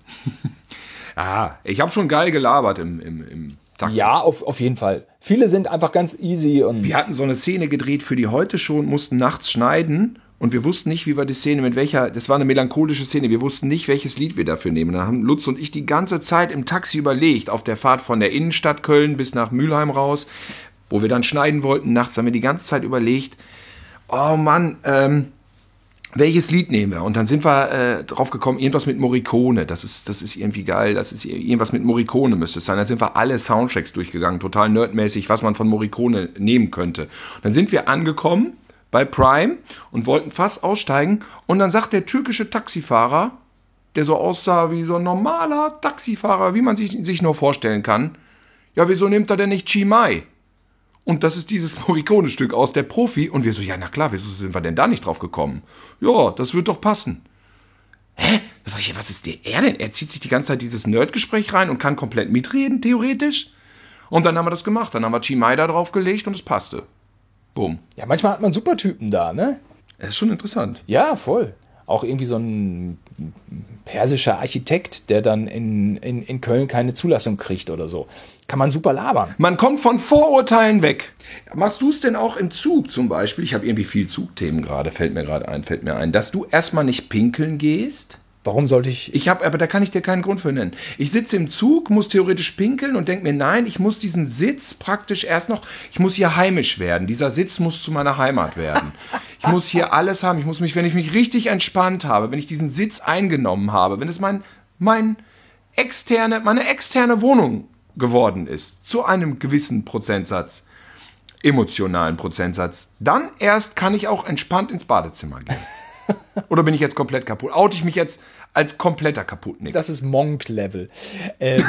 Speaker 1: Ah, ich habe schon geil gelabert im, im, im Taxi.
Speaker 2: Ja, auf, auf jeden Fall. Viele sind einfach ganz easy. Und
Speaker 1: wir hatten so eine Szene gedreht für die Heute schon, mussten nachts schneiden und wir wussten nicht, wie wir die Szene, mit welcher, das war eine melancholische Szene, wir wussten nicht, welches Lied wir dafür nehmen. Da haben Lutz und ich die ganze Zeit im Taxi überlegt, auf der Fahrt von der Innenstadt Köln bis nach Mülheim raus, wo wir dann schneiden wollten. Nachts haben wir die ganze Zeit überlegt, oh Mann, ähm, welches Lied nehmen wir? Und dann sind wir äh, drauf gekommen, irgendwas mit Morricone. Das ist, das ist irgendwie geil. Das ist irgendwas mit Morricone müsste es sein. Dann sind wir alle Soundtracks durchgegangen, total nerdmäßig, was man von Morricone nehmen könnte. Und dann sind wir angekommen bei Prime und wollten fast aussteigen. Und dann sagt der türkische Taxifahrer, der so aussah wie so ein normaler Taxifahrer, wie man sich, sich nur vorstellen kann, ja, wieso nimmt er denn nicht Chimay? Und das ist dieses Morricone-Stück aus der Profi. Und wir so, ja, na klar, wieso sind wir denn da nicht drauf gekommen? Ja, das wird doch passen. Hä? Da sag ich, was ist der er denn? Er zieht sich die ganze Zeit dieses Nerdgespräch rein und kann komplett mitreden, theoretisch. Und dann haben wir das gemacht. Dann haben wir Chimay da draufgelegt und es passte. Bumm.
Speaker 2: Ja, manchmal hat man super Typen da, ne?
Speaker 1: Das ist schon interessant.
Speaker 2: Ja, voll. Auch irgendwie so ein persischer Architekt, der dann in, in, in Köln keine Zulassung kriegt oder so. Kann man super labern.
Speaker 1: Man kommt von Vorurteilen weg. Machst du es denn auch im Zug zum Beispiel? Ich habe irgendwie viel Zugthemen gerade, fällt mir gerade ein, fällt mir ein, dass du erstmal nicht pinkeln gehst?
Speaker 2: Warum sollte ich...
Speaker 1: Ich habe, aber da kann ich dir keinen Grund für nennen. Ich sitze im Zug, muss theoretisch pinkeln und denke mir, nein, ich muss diesen Sitz praktisch erst noch, ich muss hier heimisch werden. Dieser Sitz muss zu meiner Heimat werden. Ich muss hier alles haben. Ich muss mich, wenn ich mich richtig entspannt habe, wenn ich diesen Sitz eingenommen habe, wenn es mein, mein externe, meine externe Wohnung geworden ist, zu einem gewissen Prozentsatz, emotionalen Prozentsatz, dann erst kann ich auch entspannt ins Badezimmer gehen. Oder bin ich jetzt komplett kaputt? Oute ich mich jetzt als kompletter Kaputtnick?
Speaker 2: Das ist Monk-Level. Ähm,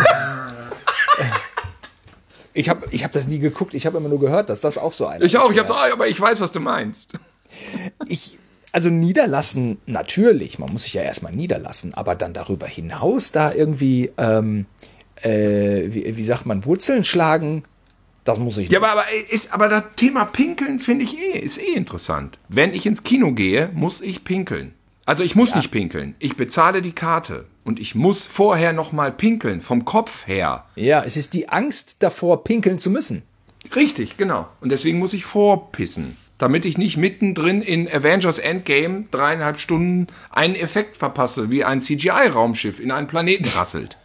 Speaker 2: ich habe ich hab das nie geguckt, ich habe immer nur gehört, dass das auch so einer ist.
Speaker 1: Ich auch, ich hab's auch, aber ich weiß, was du meinst.
Speaker 2: Ich, also niederlassen, natürlich, man muss sich ja erstmal niederlassen, aber dann darüber hinaus da irgendwie, ähm, äh, wie, wie sagt man, Wurzeln schlagen, das muss ich nicht.
Speaker 1: Ja, aber, aber, ist, aber das Thema Pinkeln finde ich eh, ist eh interessant. Wenn ich ins Kino gehe, muss ich pinkeln. Also ich muss ja. nicht pinkeln. Ich bezahle die Karte und ich muss vorher noch mal pinkeln, vom Kopf her.
Speaker 2: Ja, es ist die Angst davor, pinkeln zu müssen.
Speaker 1: Richtig, genau. Und deswegen muss ich vorpissen, damit ich nicht mittendrin in Avengers Endgame dreieinhalb Stunden einen Effekt verpasse, wie ein C G I-Raumschiff in einen Planeten rasselt.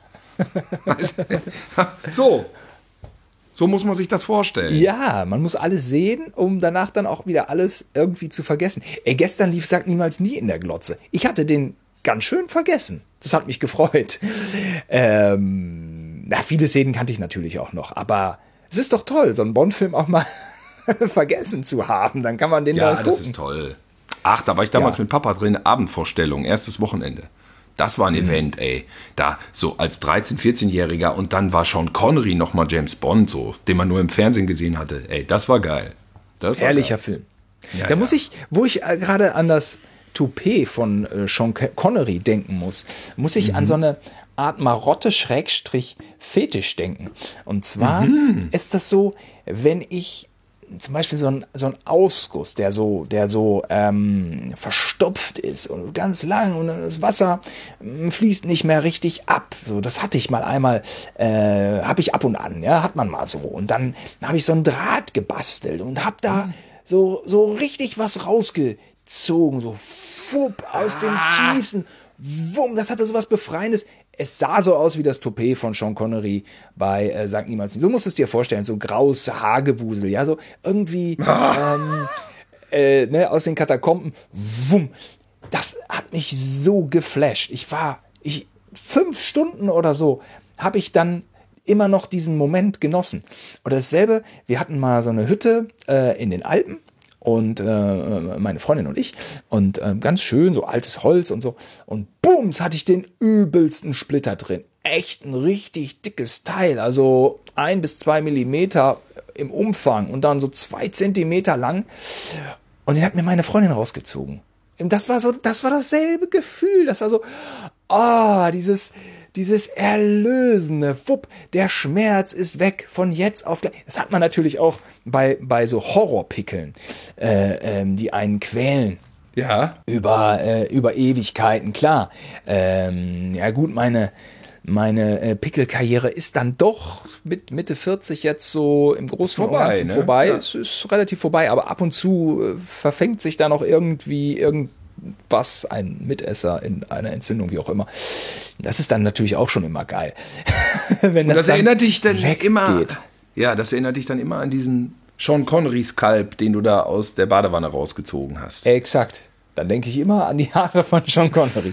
Speaker 1: so. So muss man sich das vorstellen.
Speaker 2: Ja, man muss alles sehen, um danach dann auch wieder alles irgendwie zu vergessen. Ey, gestern lief Sagt niemals nie in der Glotze. Ich hatte den ganz schön vergessen. Das hat mich gefreut. Ähm, na, viele Szenen kannte ich natürlich auch noch, aber es ist doch toll, so einen Bond-Film auch mal vergessen zu haben. Dann kann man den
Speaker 1: ja,
Speaker 2: mal gucken.
Speaker 1: Ja, das ist toll. Ach, da war ich damals
Speaker 2: ja.
Speaker 1: mit Papa drin, Abendvorstellung, erstes Wochenende. Das war ein mhm. Event, ey. Da so als dreizehn-, vierzehnjähriger und dann war Sean Connery nochmal James Bond, so, den man nur im Fernsehen gesehen hatte. Ey, das war geil. Das war
Speaker 2: Herrlicher
Speaker 1: geil.
Speaker 2: Film.
Speaker 1: Ja,
Speaker 2: da
Speaker 1: ja.
Speaker 2: muss ich, wo ich äh, gerade an das Toupet von äh, Sean Connery denken muss, muss ich mhm. an so eine Art Marotte-Fetisch denken. Und zwar mhm. ist das so, wenn ich zum Beispiel so ein, so ein Ausguss, der so, der so ähm, verstopft ist und ganz lang und das Wasser äh, fließt nicht mehr richtig ab. So, das hatte ich mal einmal, äh, habe ich ab und an, ja, hat man mal so. Und dann habe ich so ein Draht gebastelt und habe da mhm. so, so richtig was rausgezogen, so fupp, aus dem
Speaker 1: ah.
Speaker 2: tiefsten, wumm, das hatte so was Befreiendes. Es sah so aus wie das Toupet von Sean Connery bei äh, Sagt niemals nie. So musst du es dir vorstellen, so graues Haargewusel, ja, so irgendwie ähm, äh, ne, aus den Katakomben. Wumm. Das hat mich so geflasht. Ich war, ich, fünf Stunden oder so, habe ich dann immer noch diesen Moment genossen. Oder dasselbe, wir hatten mal so eine Hütte äh, in den Alpen. Und äh, meine Freundin und ich. Und äh, ganz schön, so altes Holz und so. Und bums, hatte ich den übelsten Splitter drin. Echt ein richtig dickes Teil. Also ein bis zwei Millimeter im Umfang und dann so zwei Zentimeter lang. Und den hat mir meine Freundin rausgezogen. Das war so, das war dasselbe Gefühl. Das war so, ah, oh, dieses... Dieses erlösende, wupp, der Schmerz ist weg von jetzt auf gleich. Das hat man natürlich auch bei, bei so Horrorpickeln, äh, ähm, die einen quälen.
Speaker 1: Ja.
Speaker 2: Über, äh, über Ewigkeiten, klar. Ähm, ja gut, meine, meine äh, Pickelkarriere ist dann doch mit Mitte vierzig jetzt so im Großen und Ganzen
Speaker 1: ne?
Speaker 2: vorbei.
Speaker 1: Ja.
Speaker 2: Es ist relativ vorbei, aber ab und zu äh, verfängt sich da noch irgendwie irgend was, ein Mitesser in einer Entzündung, wie auch immer. Das ist dann natürlich auch schon immer geil. Wenn das,
Speaker 1: das
Speaker 2: dann
Speaker 1: erinnert dich dann
Speaker 2: weggeht.
Speaker 1: immer. Ja, das erinnert dich dann immer an diesen Sean Connery-Skalp, den du da aus der Badewanne rausgezogen hast.
Speaker 2: Exakt. Dann denke ich immer an die Haare von Sean Connery.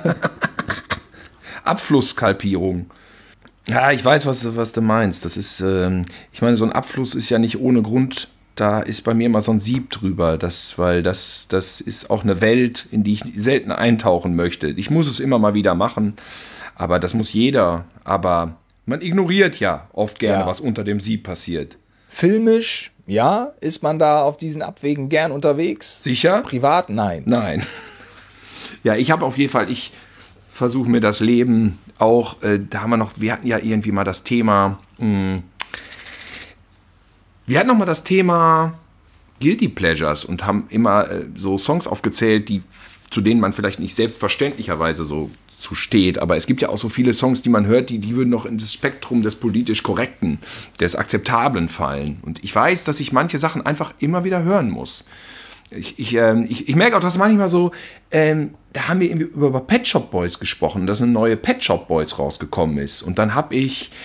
Speaker 1: Abflussskalpierung. Ja, ich weiß, was, was du meinst. Das ist, ähm, ich meine, so ein Abfluss ist ja nicht ohne Grund. Da ist bei mir immer so ein Sieb drüber, das, weil das, das ist auch eine Welt, in die ich selten eintauchen möchte. Ich muss es immer mal wieder machen, aber das muss jeder. Aber man ignoriert ja oft gerne, ja. was unter dem Sieb passiert.
Speaker 2: Filmisch, ja, ist man da auf diesen Abwegen gern unterwegs?
Speaker 1: Sicher?
Speaker 2: Privat? Nein.
Speaker 1: Nein. Ja, ich habe auf jeden Fall, ich versuche mir das Leben auch, äh, da haben wir noch, wir hatten ja irgendwie mal das Thema, mh, Wir hatten nochmal das Thema Guilty Pleasures und haben immer äh, so Songs aufgezählt, die, zu denen man vielleicht nicht selbstverständlicherweise so zu steht. Aber es gibt ja auch so viele Songs, die man hört, die, die würden noch in das Spektrum des politisch Korrekten, des Akzeptablen fallen. Und ich weiß, dass ich manche Sachen einfach immer wieder hören muss. Ich, ich, ähm, ich, ich merke auch, dass manchmal so, ähm, da haben wir irgendwie über Pet Shop Boys gesprochen, dass eine neue Pet Shop Boys rausgekommen ist. Und dann habe ich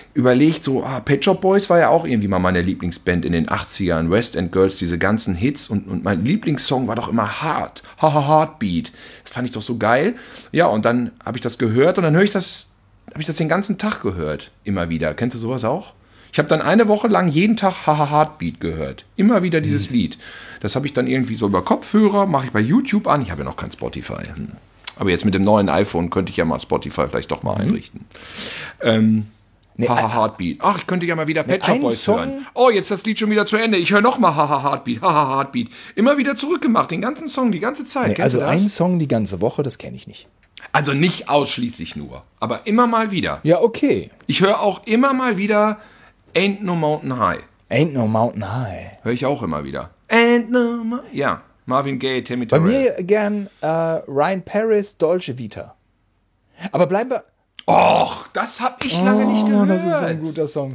Speaker 1: überlegt, so, ah, Pet Shop Boys war ja auch irgendwie mal meine Lieblingsband in den achtzigern, West End Girls, diese ganzen Hits und, und mein Lieblingssong war doch immer Heart, Haha Heartbeat. Das fand ich doch so geil. Ja, und dann habe ich das gehört und dann höre ich das, habe ich das den ganzen Tag gehört, immer wieder. Kennst du sowas auch? Ich habe dann eine Woche lang jeden Tag Haha Heartbeat gehört. Immer wieder dieses mhm. Lied. Das habe ich dann irgendwie so über Kopfhörer, mache ich bei YouTube an. Ich habe ja noch kein Spotify. Hm. Aber jetzt mit dem neuen iPhone könnte ich ja mal Spotify vielleicht doch mal mhm. einrichten. Ähm, Nee, Haha Heartbeat. Ach, ich könnte ja mal wieder Pet Shop Boys hören. Oh, jetzt ist das Lied schon wieder zu Ende. Ich höre noch mal Haha Heartbeat, Haha Heartbeat. Immer wieder zurückgemacht, den ganzen Song, die ganze Zeit.
Speaker 2: Nee, also ein Song die ganze Woche, das kenne ich nicht.
Speaker 1: Also nicht ausschließlich nur, aber immer mal wieder.
Speaker 2: Ja, okay.
Speaker 1: Ich höre auch immer mal wieder Ain't No Mountain High.
Speaker 2: Ain't No Mountain High.
Speaker 1: Höre ich auch immer wieder. Ain't No Mountain. Ja, Marvin Gaye, Tammy Terrell.
Speaker 2: Bei mir gern äh, Ryan Paris, Dolce Vita. Aber bleiben wir...
Speaker 1: Och, das hab ich lange oh, nicht gehört.
Speaker 2: Das ist ein guter Song.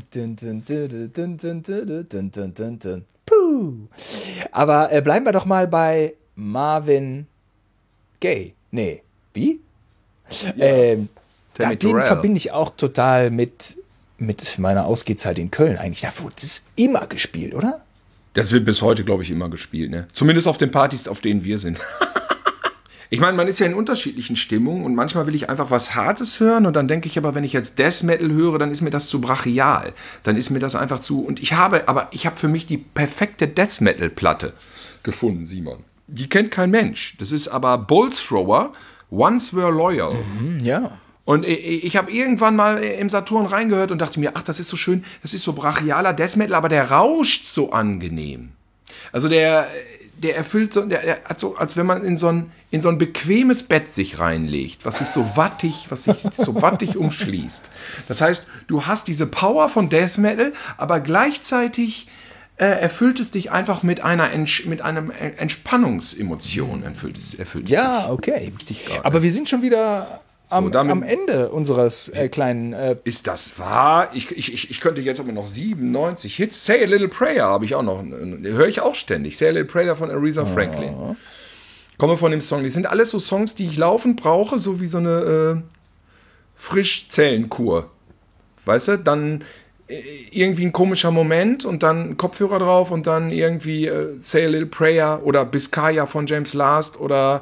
Speaker 2: Puh. Aber äh, bleiben wir doch mal bei Marvin Gaye. Nee, wie? Ja. Ähm, da, den verbinde ich auch total mit, mit meiner Ausgehzeit in Köln eigentlich. Da wurde es immer gespielt, oder?
Speaker 1: Das wird bis heute, glaube ich, immer gespielt, ne? Zumindest auf den Partys, auf denen wir sind. Ich meine, man ist ja in unterschiedlichen Stimmungen und manchmal will ich einfach was Hartes hören und dann denke ich aber, wenn ich jetzt Death Metal höre, dann ist mir das zu brachial. Dann ist mir das einfach zu... Und ich habe, aber ich habe für mich die perfekte Death Metal Platte gefunden, Simon. Die kennt kein Mensch. Das ist aber Bull Thrower, Once Were Loyal.
Speaker 2: Mhm, ja.
Speaker 1: Und ich, ich habe irgendwann mal im Saturn reingehört und dachte mir, ach, das ist so schön, das ist so brachialer Death Metal, aber der rauscht so angenehm. Also der... Der erfüllt so, der, der hat so, als wenn man in so ein, in so ein bequemes Bett sich reinlegt, was sich so wattig, was sich so wattig umschließt. Das heißt, du hast diese Power von Death Metal, aber gleichzeitig äh, erfüllt es dich einfach mit einer Entsch- mit einem Entspannungsemotion. Erfüllt es, erfüllt es
Speaker 2: ja,
Speaker 1: dich.
Speaker 2: Okay. Aber wir sind schon wieder am,
Speaker 1: so,
Speaker 2: am Ende unseres äh, kleinen... Äh
Speaker 1: ist das wahr? Ich, ich, ich könnte jetzt aber noch siebenundneunzig Hits. Say a Little Prayer habe ich auch noch. Höre ich auch ständig. Say a Little Prayer von Aretha oh. Franklin. Komme von dem Song. Die sind alles so Songs, die ich laufend brauche, so wie so eine äh, Frischzellenkur. Weißt du? Dann äh, irgendwie ein komischer Moment und dann Kopfhörer drauf und dann irgendwie äh, Say a Little Prayer oder Biscaya von James Last oder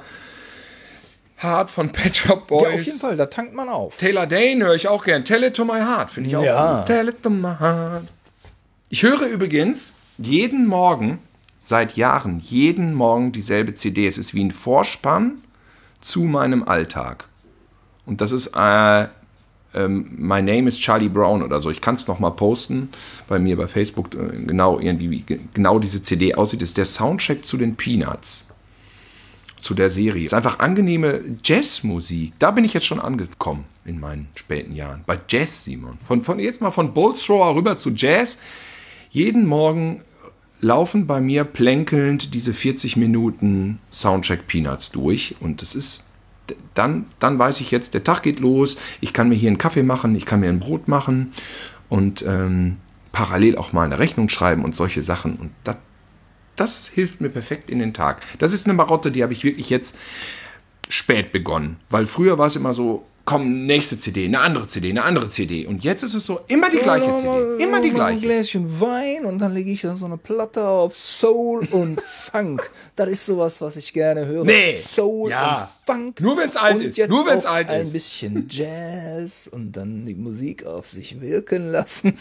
Speaker 1: Heart von Pet Shop Boys.
Speaker 2: Ja, auf jeden Fall, da tankt man auf.
Speaker 1: Taylor Dane höre ich auch gern. Tell it to my heart, finde ich auch
Speaker 2: ja.
Speaker 1: gut. Tell it to my heart. Ich höre übrigens jeden Morgen, seit Jahren, jeden Morgen dieselbe C D. Es ist wie ein Vorspann zu meinem Alltag. Und das ist äh, ähm, My Name is Charlie Brown oder so. Ich kann es noch mal posten bei mir bei Facebook, äh, genau irgendwie wie genau diese C D aussieht. Das ist der Soundtrack zu den Peanuts. Zu der Serie. Es ist einfach angenehme Jazzmusik. Da bin ich jetzt schon angekommen in meinen späten Jahren. Bei Jazz, Simon. Von, von jetzt mal von Bull Thrower rüber zu Jazz. Jeden Morgen laufen bei mir plänkelnd diese vierzig Minuten Soundtrack Peanuts durch. Und das ist, dann, dann weiß ich jetzt, der Tag geht los. Ich kann mir hier einen Kaffee machen, ich kann mir ein Brot machen und ähm, parallel auch mal eine Rechnung schreiben und solche Sachen. Und das Das hilft mir perfekt in den Tag. Das ist eine Marotte, die habe ich wirklich jetzt spät begonnen. Weil früher war es immer so, komm, nächste C D, eine andere C D, eine andere C D. Und jetzt ist es so, immer die gleiche C D. Immer die gleiche.
Speaker 2: So ein Gläschen Wein und dann lege ich da so eine Platte auf Soul und Funk. Das ist sowas, was ich gerne höre.
Speaker 1: Nee.
Speaker 2: Soul
Speaker 1: ja.
Speaker 2: und Funk.
Speaker 1: Nur wenn es alt ist. Nur wenn es alt ist.
Speaker 2: Ein bisschen Jazz und dann die Musik auf sich wirken lassen.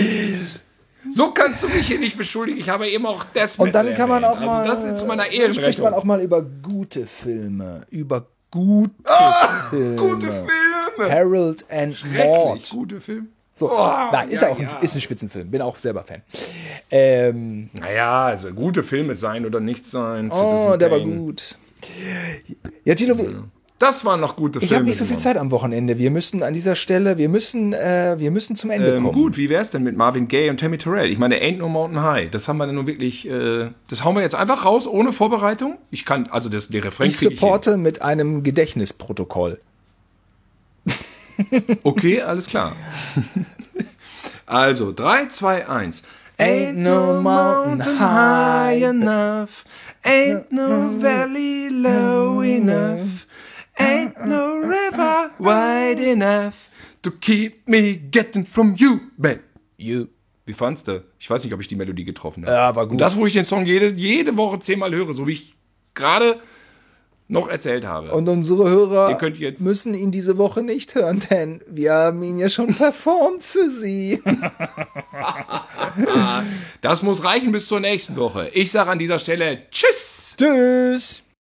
Speaker 1: So kannst du mich hier nicht beschuldigen. Ich habe eben auch das
Speaker 2: Und dann kann man auch mal.
Speaker 1: Also das ist zu meiner
Speaker 2: Ehrenrechnung. Dann spricht man auch mal über gute Filme. Über gute ah, Filme.
Speaker 1: Gute Filme.
Speaker 2: Harold and Maude.
Speaker 1: Gute Filme.
Speaker 2: So, oh, nein, ist ja, auch ein, ja. ist ein Spitzenfilm. Bin auch selber Fan. Ähm,
Speaker 1: naja, also gute Filme sein oder nicht sein.
Speaker 2: Oh, der war gut. Ja, Tilo, ja. Das waren noch gute Filme. Ich habe nicht so viel Zeit am Wochenende. Wir müssen an dieser Stelle, wir müssen, äh, wir müssen zum Ende ähm, kommen.
Speaker 1: Gut, wie wär's denn mit Marvin Gaye und Tammy Terrell? Ich meine, Ain't No Mountain High. Das haben wir dann nun wirklich, äh, das hauen wir jetzt einfach raus, ohne Vorbereitung. Ich kann, also das, der Refrain
Speaker 2: Ich supporte ich mit einem Gedächtnisprotokoll.
Speaker 1: Okay, alles klar. Also, drei, zwei, eins.
Speaker 2: Ain't no mountain high enough, ain't no valley low enough, ain't no river wide enough
Speaker 1: to keep me getting from you, babe.
Speaker 2: You.
Speaker 1: Wie fandst du? Ich weiß nicht, ob ich die Melodie getroffen habe.
Speaker 2: Ja, war gut.
Speaker 1: Und das, wo ich den Song jede, jede Woche zehnmal höre, so wie ich gerade noch erzählt habe.
Speaker 2: Und unsere Hörer
Speaker 1: Ihr könnt jetzt-
Speaker 2: müssen ihn diese Woche nicht hören, denn wir haben ihn ja schon performt für sie.
Speaker 1: Das muss reichen bis zur nächsten Woche. Ich sage an dieser Stelle Tschüss.
Speaker 2: Tschüss.